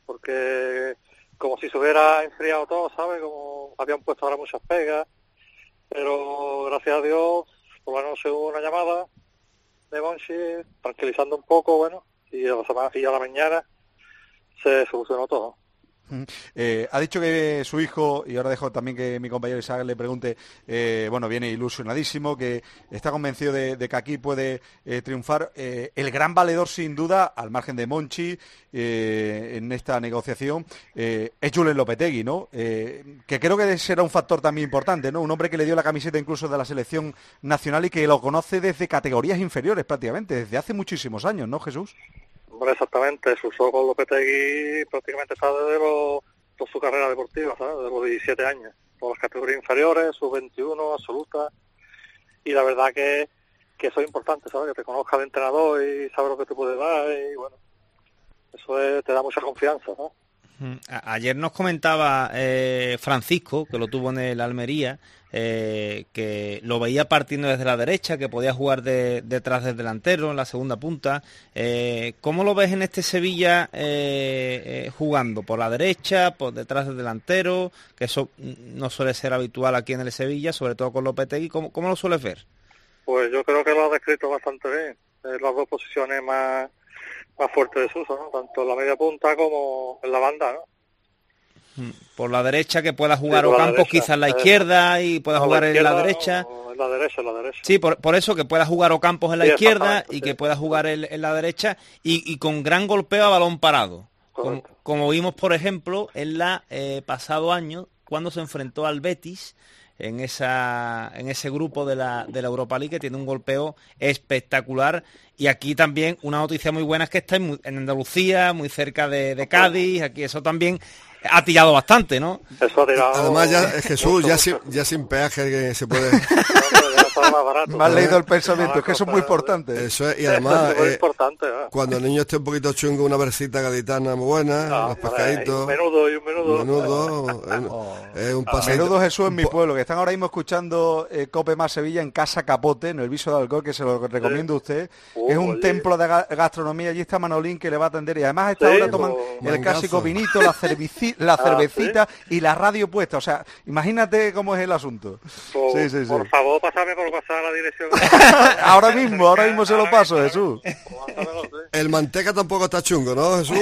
porque como si se hubiera enfriado todo, ¿sabes? Como habían puesto ahora muchas pegas, pero gracias a Dios, por la noche hubo una llamada de Monchi, tranquilizando un poco, bueno, y a la, semana, y a la mañana se solucionó todo. Eh, ha dicho que su hijo, y ahora dejo también que mi compañero Isaac le pregunte, eh, bueno, viene ilusionadísimo, que está convencido de, de que aquí puede eh, triunfar. Eh, el gran valedor, sin duda, al margen de Monchi, eh, en esta negociación, eh, es Julen Lopetegui, ¿no? Eh, que creo que será un factor también importante, ¿no? Un hombre que le dio la camiseta incluso de la selección nacional y que lo conoce desde categorías inferiores prácticamente, desde hace muchísimos años, ¿no, Jesús? Bueno, exactamente, su uso con Lopetegui prácticamente está desde lo, toda su carrera deportiva, ¿sabes? De los diecisiete años, por las categorías inferiores, sub veintiuno, absoluta, y la verdad que, que eso es importante, ¿sabes? Que te conozca el entrenador y sabe lo que te puede dar, y bueno, eso es, te da mucha confianza, ¿no? Ayer nos comentaba eh, Francisco, que lo tuvo en el Almería, eh, que lo veía partiendo desde la derecha, que podía jugar de, detrás del delantero, en la segunda punta. Eh, ¿Cómo lo ves en este Sevilla eh, eh, jugando? ¿Por la derecha, por detrás del delantero? Que eso no suele ser habitual aquí en el Sevilla, sobre todo con Lopetegui. ¿Cómo, cómo lo sueles ver? Pues yo creo que lo ha descrito bastante bien. Eh, las dos posiciones más... más fuerte de Suso, ¿no? Tanto en la media punta como en la banda, ¿no? Por la derecha, que pueda jugar sí, Ocampos quizás en la izquierda y pueda no, jugar la en la derecha. No, en la derecha, en la derecha. Sí, por, por eso que pueda jugar Ocampos en la sí, izquierda y sí. que pueda jugar en, en la derecha y, y con gran golpeo a balón parado. Como, como vimos, por ejemplo, en la eh, pasado año, cuando se enfrentó al Betis, en esa en ese grupo de la, de la Europa League, que tiene un golpeo espectacular. Y aquí también una noticia muy buena es que está en, en Andalucía, muy cerca de, de Cádiz, aquí eso también ha tirado bastante, ¿no? Eso ha tirado... Además, ya, Jesús, mucho, ya, mucho. Sin, ya sin peaje que se puede... Más barato, me has leído el pensamiento, es que eso es muy importante. Eso es, y además, es muy eh, importante, ¿eh? cuando el niño esté un poquito chungo, una versita gaditana muy buena, ah, los pescaditos. Un menudo y un menudo. Un menudo, oh. es un paseito. Menudo Jesús en mi pueblo, que están ahora mismo escuchando eh, Cope Más Sevilla en Casa Capote, en el Viso de Alcor, que se lo recomiendo a usted. Uh, es un oye. templo de ga gastronomía, allí está Manolín que le va a atender. Y además a esta sí, hora toman oh, el clásico vinito, la, cervici la cervecita ah, ¿sí? y la radio puesta. O sea, imagínate cómo es el asunto. Oh, sí, sí, por sí. favor, pasame por pasar la dirección. ahora mismo, ahora mismo se lo paso, Jesús. El manteca tampoco está chungo, ¿no, Jesús?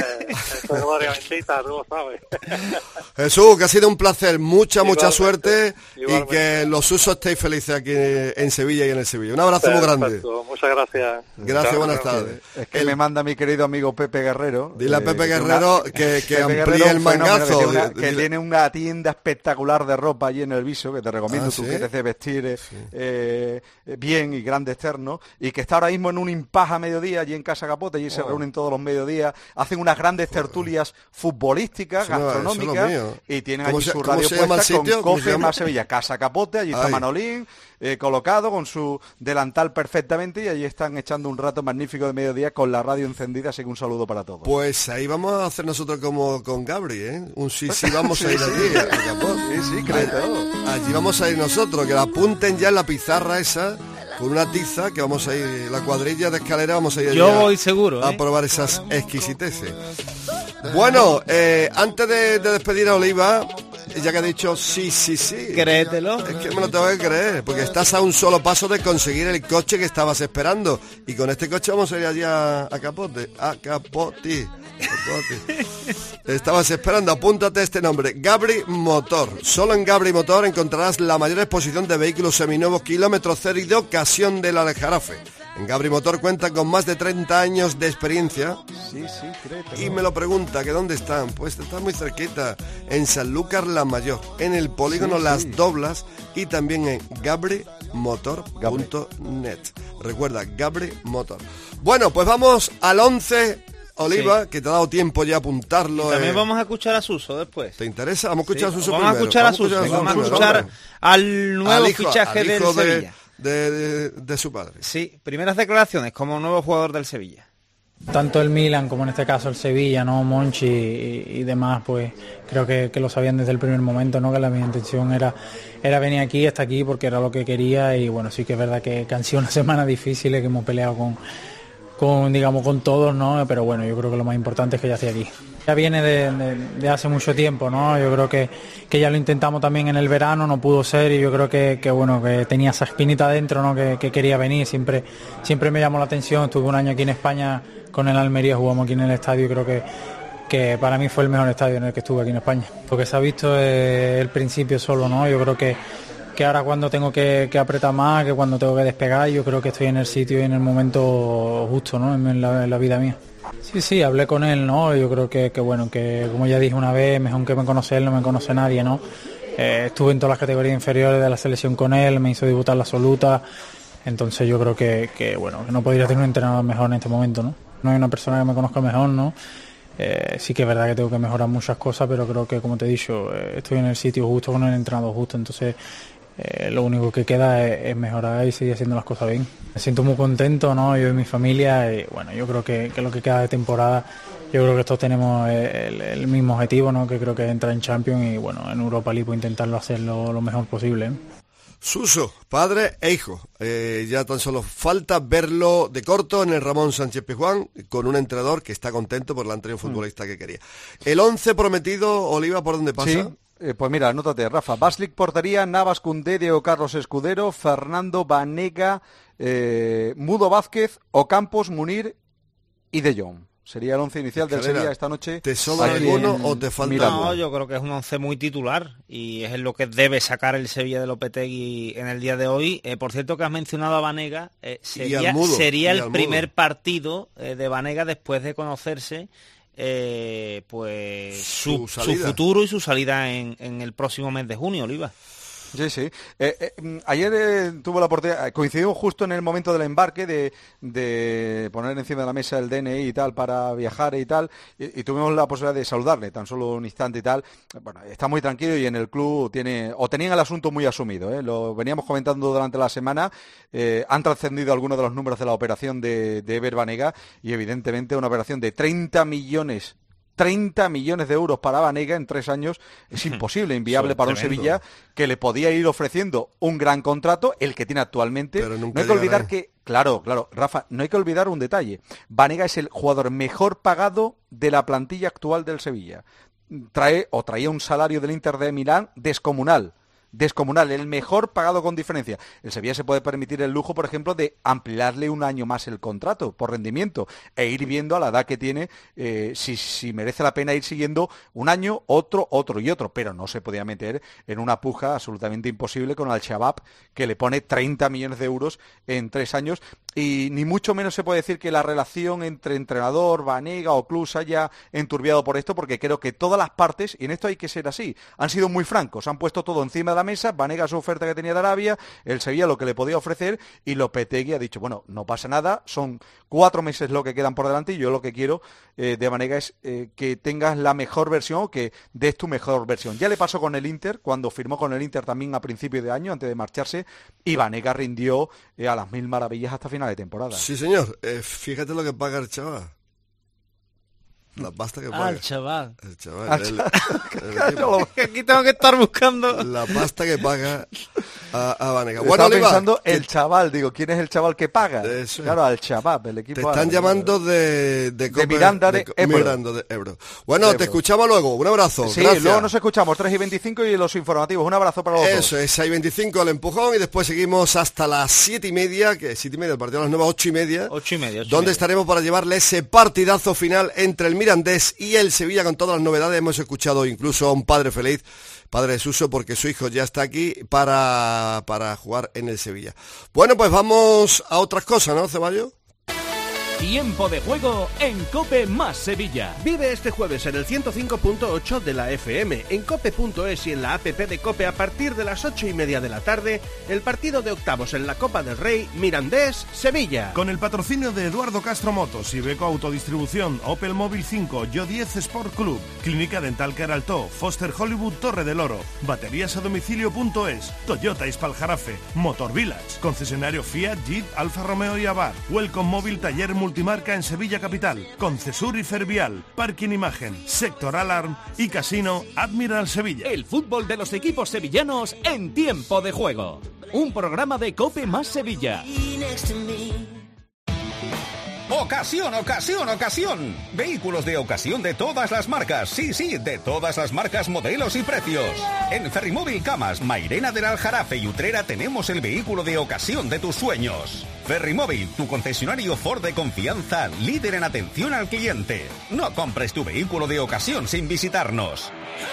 Jesús, que ha sido un placer, mucha, igualmente, mucha suerte igualmente. Y que los usos estéis felices aquí en Sevilla y en el Sevilla. Un abrazo Perfecto. muy grande. Muchas gracias. Gracias, Chao, buenas tardes. Es que el... me manda mi querido amigo Pepe Guerrero. Dile a Pepe eh, Guerrero una... que, que amplíe Guerrero, el mangazo. Que, una, que tiene una tienda espectacular de ropa allí en el Viso, que te recomiendo, ah, tú ¿sí? que te vestir sí. eh, bien y grande externo, y que está ahora mismo en un impasse a mediodía allí en Casa Capote, allí oh. se reúnen todos los mediodías, hacen unas grandes tertulias futbolísticas, eso gastronómicas, no, y tienen allí se, su radio puesta con Cope Más Sevilla, Casa Capote, allí Ay. está Manolín, eh, colocado con su delantal perfectamente, y allí están echando un rato magnífico de mediodía con la radio encendida, así que un saludo para todos. Pues ahí vamos a hacer nosotros como con Gabri, ¿eh? Un sí, sí, vamos a ir allí, a Capote. Sí, sí, créetelo. Allí vamos a ir nosotros, que la apunten ya en la pizarra esa, con una tiza, que vamos a ir, la cuadrilla de escalera, vamos a ir Yo voy seguro, a ¿eh? probar esas exquisiteces. Bueno, eh, antes de, de despedir a Oliva, ya que ha dicho sí, sí, sí. Créetelo. Es que me lo tengo que creer, porque estás a un solo paso de conseguir el coche que estabas esperando. Y con este coche vamos a ir allí a, a Capote. A Capote. Capote. Estabas esperando, apúntate este nombre. Gabri Motor. Solo en Gabri Motor encontrarás la mayor exposición de vehículos seminuevos, kilómetro cero y de ocasión del Aljarafe. En Gabri Motor cuenta con más de treinta años de experiencia. Sí, sí, créetelo. Y me lo pregunta, ¿que dónde están? Pues están muy cerquita, en Sanlúcar la Mayor, en el polígono sí, Las sí. Doblas y también en gabri motor punto net. Recuerda, Gabri Motor. Bueno, pues vamos al once, Oliva, sí. que te ha dado tiempo ya a apuntarlo. Y también eh. vamos a escuchar a Suso después. ¿Te interesa? Vamos a escuchar sí. a Suso vamos primero. A escuchar a Suso, vamos a escuchar, vamos a escuchar, vamos a escuchar al nuevo al hijo, fichaje al del hijo de, Sevilla. De, de, de su padre. Sí, primeras declaraciones como nuevo jugador del Sevilla. Tanto el Milan como en este caso el Sevilla, ¿no? Monchi y, y demás, pues creo que, que lo sabían desde el primer momento, ¿no? Que la mi intención era, era venir aquí, hasta aquí, porque era lo que quería. Y bueno, sí que es verdad que, que han sido unas semanas difíciles, que hemos peleado con, con, digamos, con todos, ¿no? Pero bueno, yo creo que lo más importante es que ya estoy aquí. Ya viene de, de, de hace mucho tiempo, ¿no? Yo creo que, que ya lo intentamos también en el verano, no pudo ser, y yo creo que, que bueno, que tenía esa espinita dentro, ¿no? Que, que quería venir, siempre, siempre me llamó la atención. Estuve un año aquí en España con el Almería, jugamos aquí en el estadio, y creo que, que para mí fue el mejor estadio en el que estuve aquí en España. Lo que se ha visto es el principio solo, ¿no? Yo creo que, que ahora cuando tengo que, que apretar más, que cuando tengo que despegar, yo creo que estoy en el sitio y en el momento justo, ¿no? En la, en la vida mía. Sí, sí, hablé con él, ¿no? Yo creo que, que bueno, que como ya dije una vez, mejor que me conoce él, no me conoce nadie, ¿no? Eh, estuve en todas las categorías inferiores de la selección con él, me hizo debutar la absoluta, entonces yo creo que, que bueno, que no podría tener un entrenador mejor en este momento, ¿no? No hay una persona que me conozca mejor, ¿no? Eh, sí que es verdad que tengo que mejorar muchas cosas, pero creo que, como te he dicho, eh, estoy en el sitio justo con el entrenador justo, entonces eh, lo único que queda es, es mejorar y seguir haciendo las cosas bien. Me siento muy contento, ¿no? Yo y mi familia, y bueno, yo creo que, que lo que queda de temporada, yo creo que todos tenemos el, el mismo objetivo, ¿no? Que creo que es entrar en Champions y bueno, en Europa League pues intentarlo hacer lo, lo mejor posible, ¿eh? Suso, padre e hijo, eh, ya tan solo falta verlo de corto en el Ramón Sánchez Pizjuán con un entrenador que está contento por el anterior futbolista mm. que quería. El once prometido, Oliva, ¿por dónde pasa? Sí. Eh, pues mira, anótate, Rafa. Baslik portería, Navas, Koundé, Diego Carlos Escudero, Fernando, Banega, eh, Mudo Vázquez, Ocampos, Munir y De Jong. Sería el once inicial del Sevilla esta noche. ¿Te sobra alguno o te falta Miranda? alguno? No, yo creo que es un once muy titular y es lo que debe sacar el Sevilla de Lopetegui en el día de hoy. Eh, por cierto, que has mencionado a Banega, eh, sería, Mudo, sería el primer partido eh, de Banega después de conocerse eh, pues su, su, su futuro y su salida en, en el próximo mes de junio, Oliva. Sí, sí. Eh, eh, ayer eh, tuvo la oportunidad, coincidimos justo en el momento del embarque de, de poner encima de la mesa el D N I y tal para viajar y tal, y, y tuvimos la posibilidad de saludarle tan solo un instante y tal. Bueno, está muy tranquilo y en el club tiene, o tenían el asunto muy asumido, ¿eh? Lo veníamos comentando durante la semana, eh, han trascendido algunos de los números de la operación de, de Ever Banega y evidentemente una operación de treinta millones treinta millones de euros para Banega en tres años es imposible, inviable para un Sevilla que le podía ir ofreciendo un gran contrato, el que tiene actualmente. Pero no hay que olvidar llegará. que, claro, claro, Rafa, no hay que olvidar un detalle. Banega es el jugador mejor pagado de la plantilla actual del Sevilla. Trae o traía un salario del Inter de Milán descomunal. Descomunal, el mejor pagado con diferencia. El Sevilla se puede permitir el lujo, por ejemplo, de ampliarle un año más el contrato por rendimiento e ir viendo a la edad que tiene eh, si, si merece la pena ir siguiendo un año, otro, otro y otro, pero no se podía meter en una puja absolutamente imposible con Al-Shabaab, que le pone treinta millones de euros en tres años, y ni mucho menos se puede decir que la relación entre entrenador, Banega o club se haya enturbiado por esto, porque creo que todas las partes, y en esto hay que ser así, han sido muy francos, han puesto todo encima de la mesa. Banega su oferta que tenía de Arabia, el Sevilla lo que le podía ofrecer, y Lopetegui ha dicho, bueno, no pasa nada, son cuatro meses lo que quedan por delante, y yo lo que quiero eh, de Banega es eh, que tengas la mejor versión, o que des tu mejor versión. Ya le pasó con el Inter, cuando firmó con el Inter también a principio de año, antes de marcharse, y Banega rindió eh, a las mil maravillas hasta final de temporada. Sí, señor, eh, fíjate lo que paga el chaval. La pasta que paga. Ah, el chaval. El chaval. Ah, el, el, claro, el aquí tengo que estar buscando. La pasta que paga a, a Banega. Bueno, estaba Oliva, pensando que... el chaval, digo, ¿quién es el chaval que paga? Eso. Claro, al Chaval, el equipo. Te están árabe, llamando de, de, de Miranda de, de Ebro. Miranda de Ebro. Bueno, de te Ebro. Escuchamos luego. Un abrazo. Sí, gracias. Luego nos escuchamos, tres y veinticinco y los informativos. Un abrazo para los dos. Eso es, seis y veinticinco el empujón y después seguimos hasta las siete y media, que siete y media, el partido a las nueve, ocho y media. Ocho y media. Ocho donde y media. estaremos para llevarle ese partidazo final entre el Mirandés y el Sevilla con todas las novedades. Hemos escuchado incluso a un padre feliz, padre de Suso, porque su hijo ya está aquí para, para jugar en el Sevilla. Bueno, pues vamos a otras cosas, ¿no, Ceballos? Tiempo de juego en COPE más Sevilla. Vive este jueves en el ciento cinco punto ocho de la F M, en cope punto es y en la app de COPE a partir de las ocho y media de la tarde, el partido de octavos en la Copa del Rey, Mirandés-Sevilla. Con el patrocinio de Eduardo Castro Motos, Iveco Autodistribución, Opel Móvil cinco, Yo diez Sport Club, Clínica Dental Queraltó, Foster Hollywood Torre del Oro, Baterías a domicilio punto es, Toyota Ispaljarafe, Motor Village, concesionario Fiat, Jeep, Alfa Romeo y Abarth, Welcome Móvil Taller Multimarca en Sevilla Capital, Concesur y Fervial, Parking Imagen, Sector Alarm y Casino Admiral Sevilla. El fútbol de los equipos sevillanos en tiempo de juego. Un programa de COPE más Sevilla. Ocasión, ocasión, ocasión. Vehículos de ocasión de todas las marcas. Sí, sí, de todas las marcas, modelos y precios. En Ferrimóvil Camas, Mairena del Aljarafe y Utrera tenemos el vehículo de ocasión de tus sueños. Ferrimóvil, tu concesionario Ford de confianza, líder en atención al cliente. No compres tu vehículo de ocasión sin visitarnos.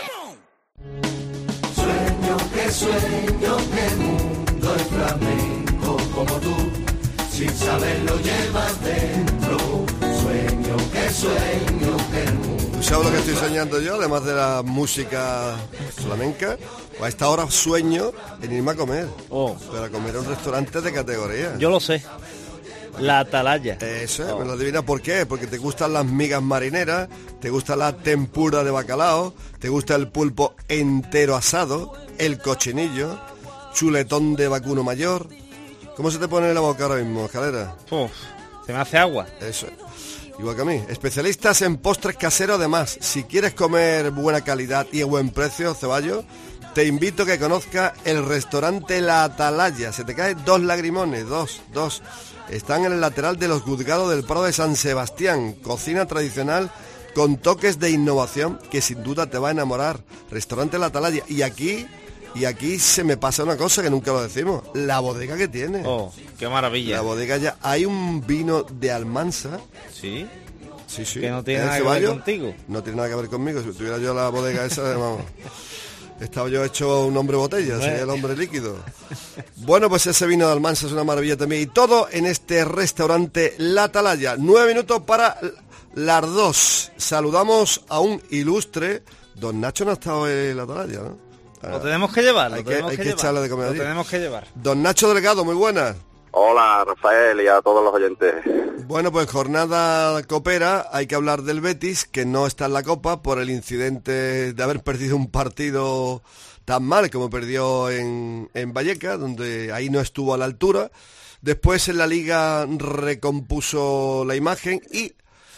Sueño que sueño que el mundo es flamenco como tú. Sin saberlo llevas dentro, sueño que sueño que el mundo. ¿Sabes lo que estoy soñando yo? Además de la música flamenca, a esta hora sueño en irme a comer. Oh. Para comer a un restaurante de categoría. Yo lo sé. La Atalaya. Eso, oh. Me lo adivina por qué. Porque te gustan las migas marineras, te gusta la tempura de bacalao, te gusta el pulpo entero asado, el cochinillo, chuletón de vacuno mayor. ¿Cómo se te pone en la boca ahora mismo, Escalera? Uf, se me hace agua. Eso, igual que a mí. Especialistas en postres caseros, además. Si quieres comer buena calidad y a buen precio, Ceballos, te invito a que conozcas el restaurante La Atalaya. Se te caen dos lagrimones, dos, dos. Están en el lateral de los Juzgados del Prado de San Sebastián. Cocina tradicional con toques de innovación que sin duda te va a enamorar. Restaurante La Atalaya. Y aquí... Y aquí se me pasa una cosa que nunca lo decimos, la bodega que tiene. Oh, qué maravilla. La bodega ya, hay un vino de Almansa. Sí. Sí, sí. Que no tiene nada que ver contigo. No tiene nada que ver conmigo, si tuviera yo la bodega esa, vamos. Estaba yo hecho un hombre botella, sería el hombre líquido. Bueno, pues ese vino de Almansa es una maravilla también. Y todo en este restaurante La Atalaya. Nueve minutos para las dos. Saludamos a un ilustre. Don Nacho no ha estado en La Atalaya, ¿no? Lo tenemos que llevar, lo hay que, tenemos hay que, que llevar. echarle de comer. Lo tenemos que llevar. Don Nacho Delgado, muy buenas. Hola, Rafael, y a todos los oyentes. Bueno, pues jornada copera, hay que hablar del Betis, que no está en la Copa por el incidente de haber perdido un partido tan mal como perdió en, en Vallecas, donde ahí no estuvo a la altura. Después en la Liga recompuso la imagen y...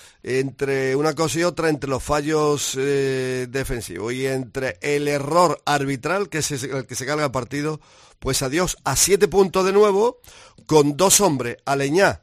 entre una cosa y otra, entre los fallos eh, defensivos y entre el error arbitral que se, el que se carga el partido, pues adiós a siete puntos de nuevo, con dos hombres, Aleñá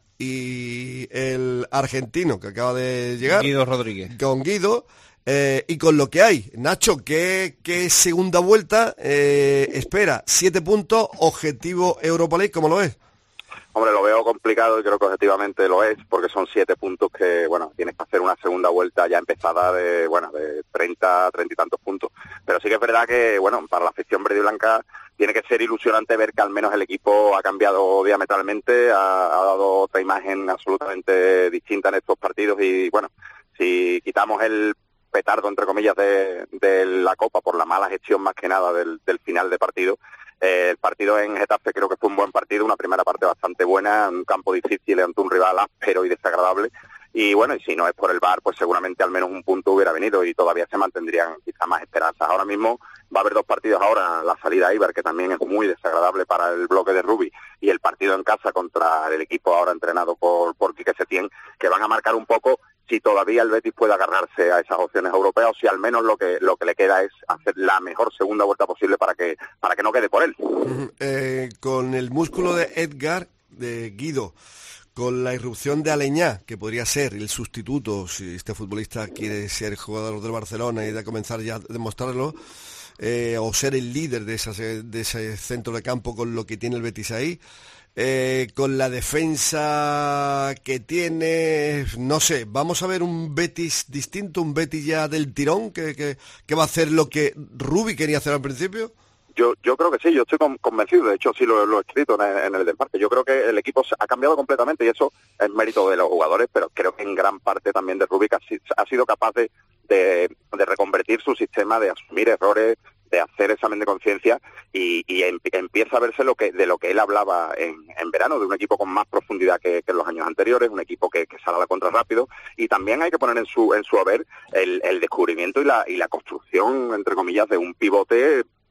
y el argentino que acaba de llegar. Guido Rodríguez. Con Guido, eh, y con lo que hay. Nacho, ¿qué, qué segunda vuelta eh, espera? Siete puntos, objetivo Europa League, ¿cómo lo es? Hombre, lo veo complicado y creo que objetivamente lo es, porque son siete puntos que, bueno, tienes que hacer una segunda vuelta ya empezada de, bueno, de treinta, treinta y tantos puntos. Pero sí que es verdad que, bueno, para la afición verde y blanca tiene que ser ilusionante ver que al menos el equipo ha cambiado diametralmente, ha, ha dado otra imagen absolutamente distinta en estos partidos y, bueno, si quitamos el petardo, entre comillas, de, de la Copa por la mala gestión más que nada del, del final de partido, Eh, el partido en Getafe creo que fue un buen partido, una primera parte bastante buena, un campo difícil ante un rival áspero y desagradable. Y bueno, y si no es por el V A R, pues seguramente al menos un punto hubiera venido y todavía se mantendrían quizá más esperanzas. Ahora mismo va a haber dos partidos ahora, la salida a Eibar, que también es muy desagradable para el bloque de Rubi, y el partido en casa contra el equipo ahora entrenado por, por Quique Setién, que van a marcar un poco si todavía el Betis puede agarrarse a esas opciones europeas o si al menos lo que lo que le queda es hacer la mejor segunda vuelta posible para que para que no quede por él. Eh, con el músculo de Edgar, de Guido, con la irrupción de Aleñá, que podría ser el sustituto si este futbolista quiere ser jugador del Barcelona y de comenzar ya a demostrarlo, eh, o ser el líder de, esas, de ese centro de campo con lo que tiene el Betis ahí, eh, con la defensa que tiene, no sé, vamos a ver un Betis distinto, un Betis ya del tirón, que, que, que va a hacer lo que Rubi quería hacer al principio. Yo yo creo que sí, yo estoy convencido, de hecho sí lo, lo he escrito en el, en el desmarque. Yo creo que el equipo ha cambiado completamente y eso es mérito de los jugadores, pero creo que en gran parte también de Rubi, que ha, ha sido capaz de, de, de reconvertir su sistema, de asumir errores, de hacer examen de conciencia y, y em, empieza a verse lo que de lo que él hablaba en, en verano, de un equipo con más profundidad que, que en los años anteriores, un equipo que, que sale a la contra rápido, y también hay que poner en su en su haber el, el descubrimiento y la y la construcción, entre comillas, de un pivote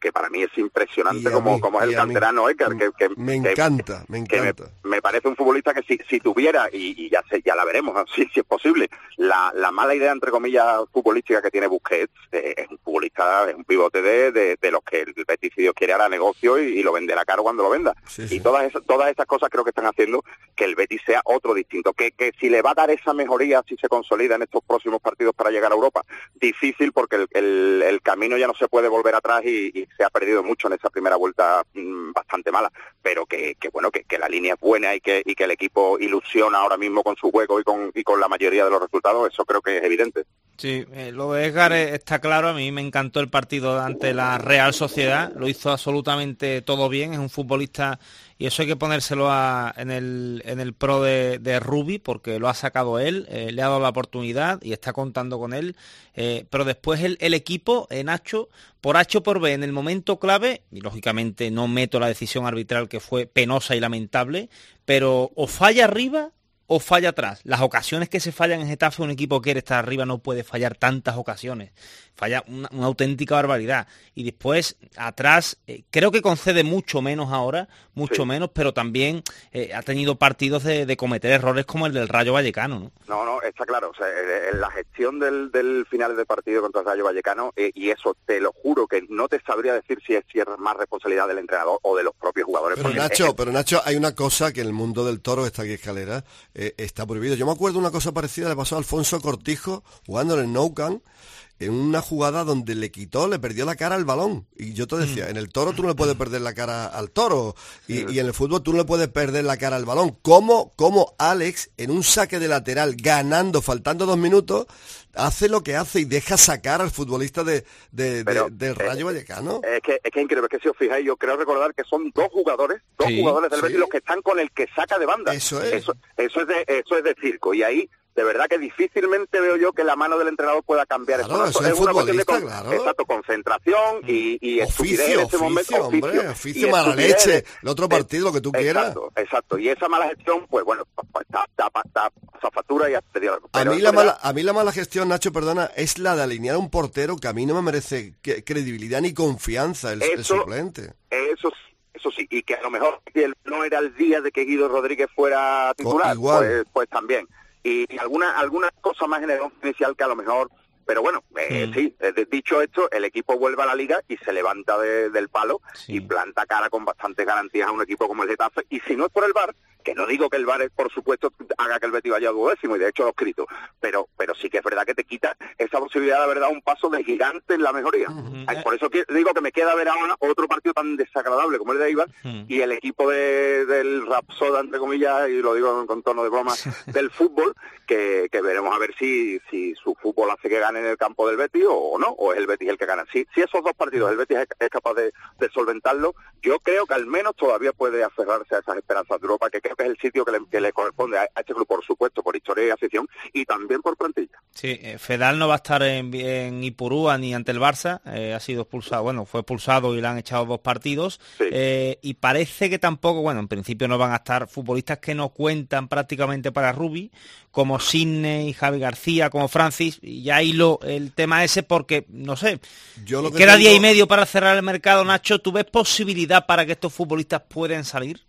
que para mí es impresionante Y a como, mí, como es y el a mí. canterano Edgar, que, que Me que- encanta, me que me, encanta. me parece un futbolista que si, si tuviera, y, y ya sé, ya la veremos, ¿no? si, si es posible, la, la mala idea, entre comillas, futbolística que tiene Busquets, eh, es un futbolista, es un pivote de, de, de los que el Betis, si Dios quiere, hará negocio y, y lo venderá caro cuando lo venda. Sí, Y sí. todas esas, todas estas cosas creo que están haciendo que el Betis sea otro distinto, que, que si le va a dar esa mejoría, si se consolida en estos próximos partidos para llegar a Europa, difícil porque el, el, el camino ya no se puede volver atrás y, y se ha perdido mucho en esa primera vuelta mmm, bastante mala, pero que, que bueno, que, que la línea es buena y que, y que el equipo ilusiona ahora mismo con su juego y con, y con la mayoría de los resultados, eso creo que es evidente. Sí, eh, lo de Edgar eh, está claro, a mí me encantó el partido ante la Real Sociedad, lo hizo absolutamente todo bien, es un futbolista y eso hay que ponérselo a, en, el, en el pro de, de Rubi porque lo ha sacado él, eh, le ha dado la oportunidad y está contando con él, eh, pero después el, el equipo, eh, Nacho, por H o por B, en el momento clave, y lógicamente no meto la decisión arbitral que fue penosa y lamentable, pero o falla arriba o falla atrás. Las ocasiones que se fallan en Getafe, un equipo que quiere estar arriba no puede fallar tantas ocasiones. Falla una, una auténtica barbaridad. Y después, atrás, eh, creo que concede mucho menos ahora, mucho Sí. menos, pero también eh, ha tenido partidos de, de cometer errores como el del Rayo Vallecano, ¿no? No, no, está claro. O sea, eh, la gestión del, del final del partido contra el Rayo Vallecano, eh, y eso te lo juro que no te sabría decir si es, si es más responsabilidad del entrenador o de los propios jugadores. Pero porque Nacho, es- pero Nacho, hay una cosa que en el mundo del toro, está aquí Escalera, eh, está prohibido. Yo me acuerdo una cosa parecida, le pasó a Alfonso Cortijo jugando en el Nou Camp, en una jugada donde le quitó, le perdió la cara al balón. Y yo te decía, en el toro tú no le puedes perder la cara al toro. Y, y en el fútbol tú no le puedes perder la cara al balón. ¿Cómo, cómo Alex, en un saque de lateral, ganando, faltando dos minutos, hace lo que hace y deja sacar al futbolista de, de- de- Pero, del Rayo Vallecano? Es que, es que es increíble, es que si os fijáis, yo creo recordar que son dos jugadores, dos Sí, jugadores del sí. Betis los que están con el que saca de banda. Eso es. Eso, eso es de, eso es de circo. Y ahí, de verdad que difícilmente veo yo que la mano del entrenador pueda cambiar Claro, eso. eso es una cuestión de futbolista, con- claro. Exacto, concentración y, y estupidez en Oficio, ese momento. oficio, hombre, oficio, y mala estupidez. leche, el otro partido, lo que tú quieras. Exacto, exacto. Y esa mala gestión, pues bueno, pues, está, está, está, esa factura y ha pedido. A mí, la mala, a mí la mala gestión, Nacho, perdona, es la de alinear a un portero que a mí no me merece que- credibilidad ni confianza el, el Eso- suplente. Eso, eso sí, y que a lo mejor si él no era el día de que Guido Rodríguez fuera titular, igual. pues, pues también. Y, y alguna alguna cosa más en el once inicial que a lo mejor, pero bueno, eh, Mm. sí, eh, dicho esto, el equipo vuelve a la liga y se levanta de- del palo y planta cara con bastantes garantías a un equipo como el Getafe, y si no es por el V A R, que no digo que el V A R, por supuesto, haga que el Betis vaya a duodécimo, y de hecho lo he escrito, pero pero sí que es verdad que te quita esa posibilidad de haber dado un paso de gigante en la mejoría. Ay, por eso que- digo que me queda ver ahora otro partido tan desagradable como el de Eibar, y el equipo de, del Rapsoda, entre comillas, y lo digo con tono de broma, del fútbol, que, que veremos a ver si, si su fútbol hace que gane en el campo del Betis o no, o es el Betis el que gana. Si, si esos dos partidos el Betis es, es capaz de, de solventarlo, yo creo que al menos todavía puede aferrarse a esas esperanzas de Europa, que creo que es el sitio que le, que le corresponde a, a este club, por supuesto, por historia y afición, y también por plantilla. Sí, eh, Fedal no va a estar en, en Ipurúa ni ante el Barça, eh, ha sido expulsado, bueno, fue expulsado y le han echado dos partidos, eh, y parece que tampoco, bueno, en principio no van a estar futbolistas que no cuentan prácticamente para Rubi, como Sidney, Javi García, como Francis, y ya hilo el tema ese porque, no sé, Yo lo que queda tengo- día y medio para cerrar el mercado, Nacho, ¿tú ves posibilidad para que estos futbolistas puedan salir?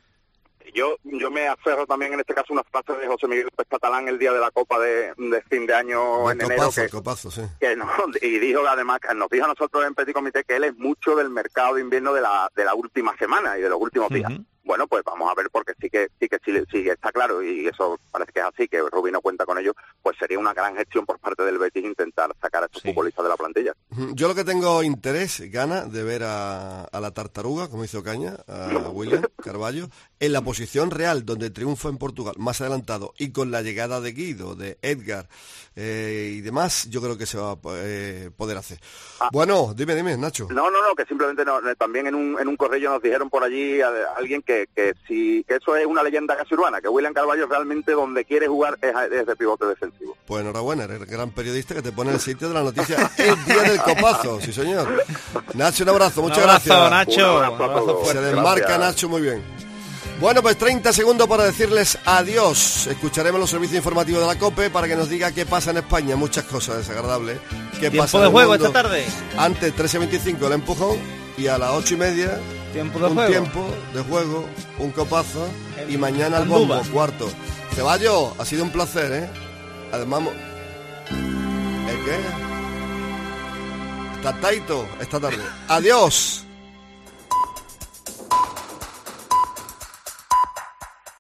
Yo yo me aferro también en este caso una frase de José Miguel López Catalán el día de la Copa de, de fin de año El en enero, copazo, que, el copazo, sí. que no, y dijo además, nos dijo a nosotros en Petit Comité que él es mucho del mercado de invierno de la de la última semana y de los últimos días. Bueno, pues vamos a ver, porque sí que sí que sí, sí está claro, y eso parece que es así, que Rubí no cuenta con ello, pues sería una gran gestión por parte del Betis intentar sacar a estos futbolistas de la plantilla. Ujú. Yo lo que tengo interés, gana de ver a, a la tartaruga, como hizo Caña, a William Carballo, en la posición real, donde triunfa en Portugal, más adelantado, y con la llegada de Guido, de Edgar eh, y demás, yo creo que se va a eh, poder hacer. Bueno, dime, dime, Nacho. No, no, no, que simplemente no, eh, también en un, en un correo nos dijeron por allí a, a alguien que, que si que eso es una leyenda casi urbana, que William Carballo realmente donde quiere jugar es, es de pivote defensivo. Pues enhorabuena, eres el gran periodista que te pone en el sitio de la noticia el día del copazo, sí señor. Nacho, un abrazo, muchas Un abrazo, gracias. Nacho. Un abrazo, Un abrazo fuerte. Se desmarca Gracias. Nacho muy bien. Bueno, pues treinta segundos para decirles adiós. Escucharemos los servicios informativos de la COPE para que nos diga qué pasa en España. Muchas cosas desagradables. ¿Qué Tiempo pasa en de el juego mundo? esta tarde. Antes, trece veinticinco, el empujón. y a las ocho y media tiempo de un juego. tiempo de juego, un copazo El y mañana el bombo, Andúba. cuarto. Ceballos, ha sido un placer, ¿eh? Además, mo- ¿el qué? Está Taito esta tarde. Adiós.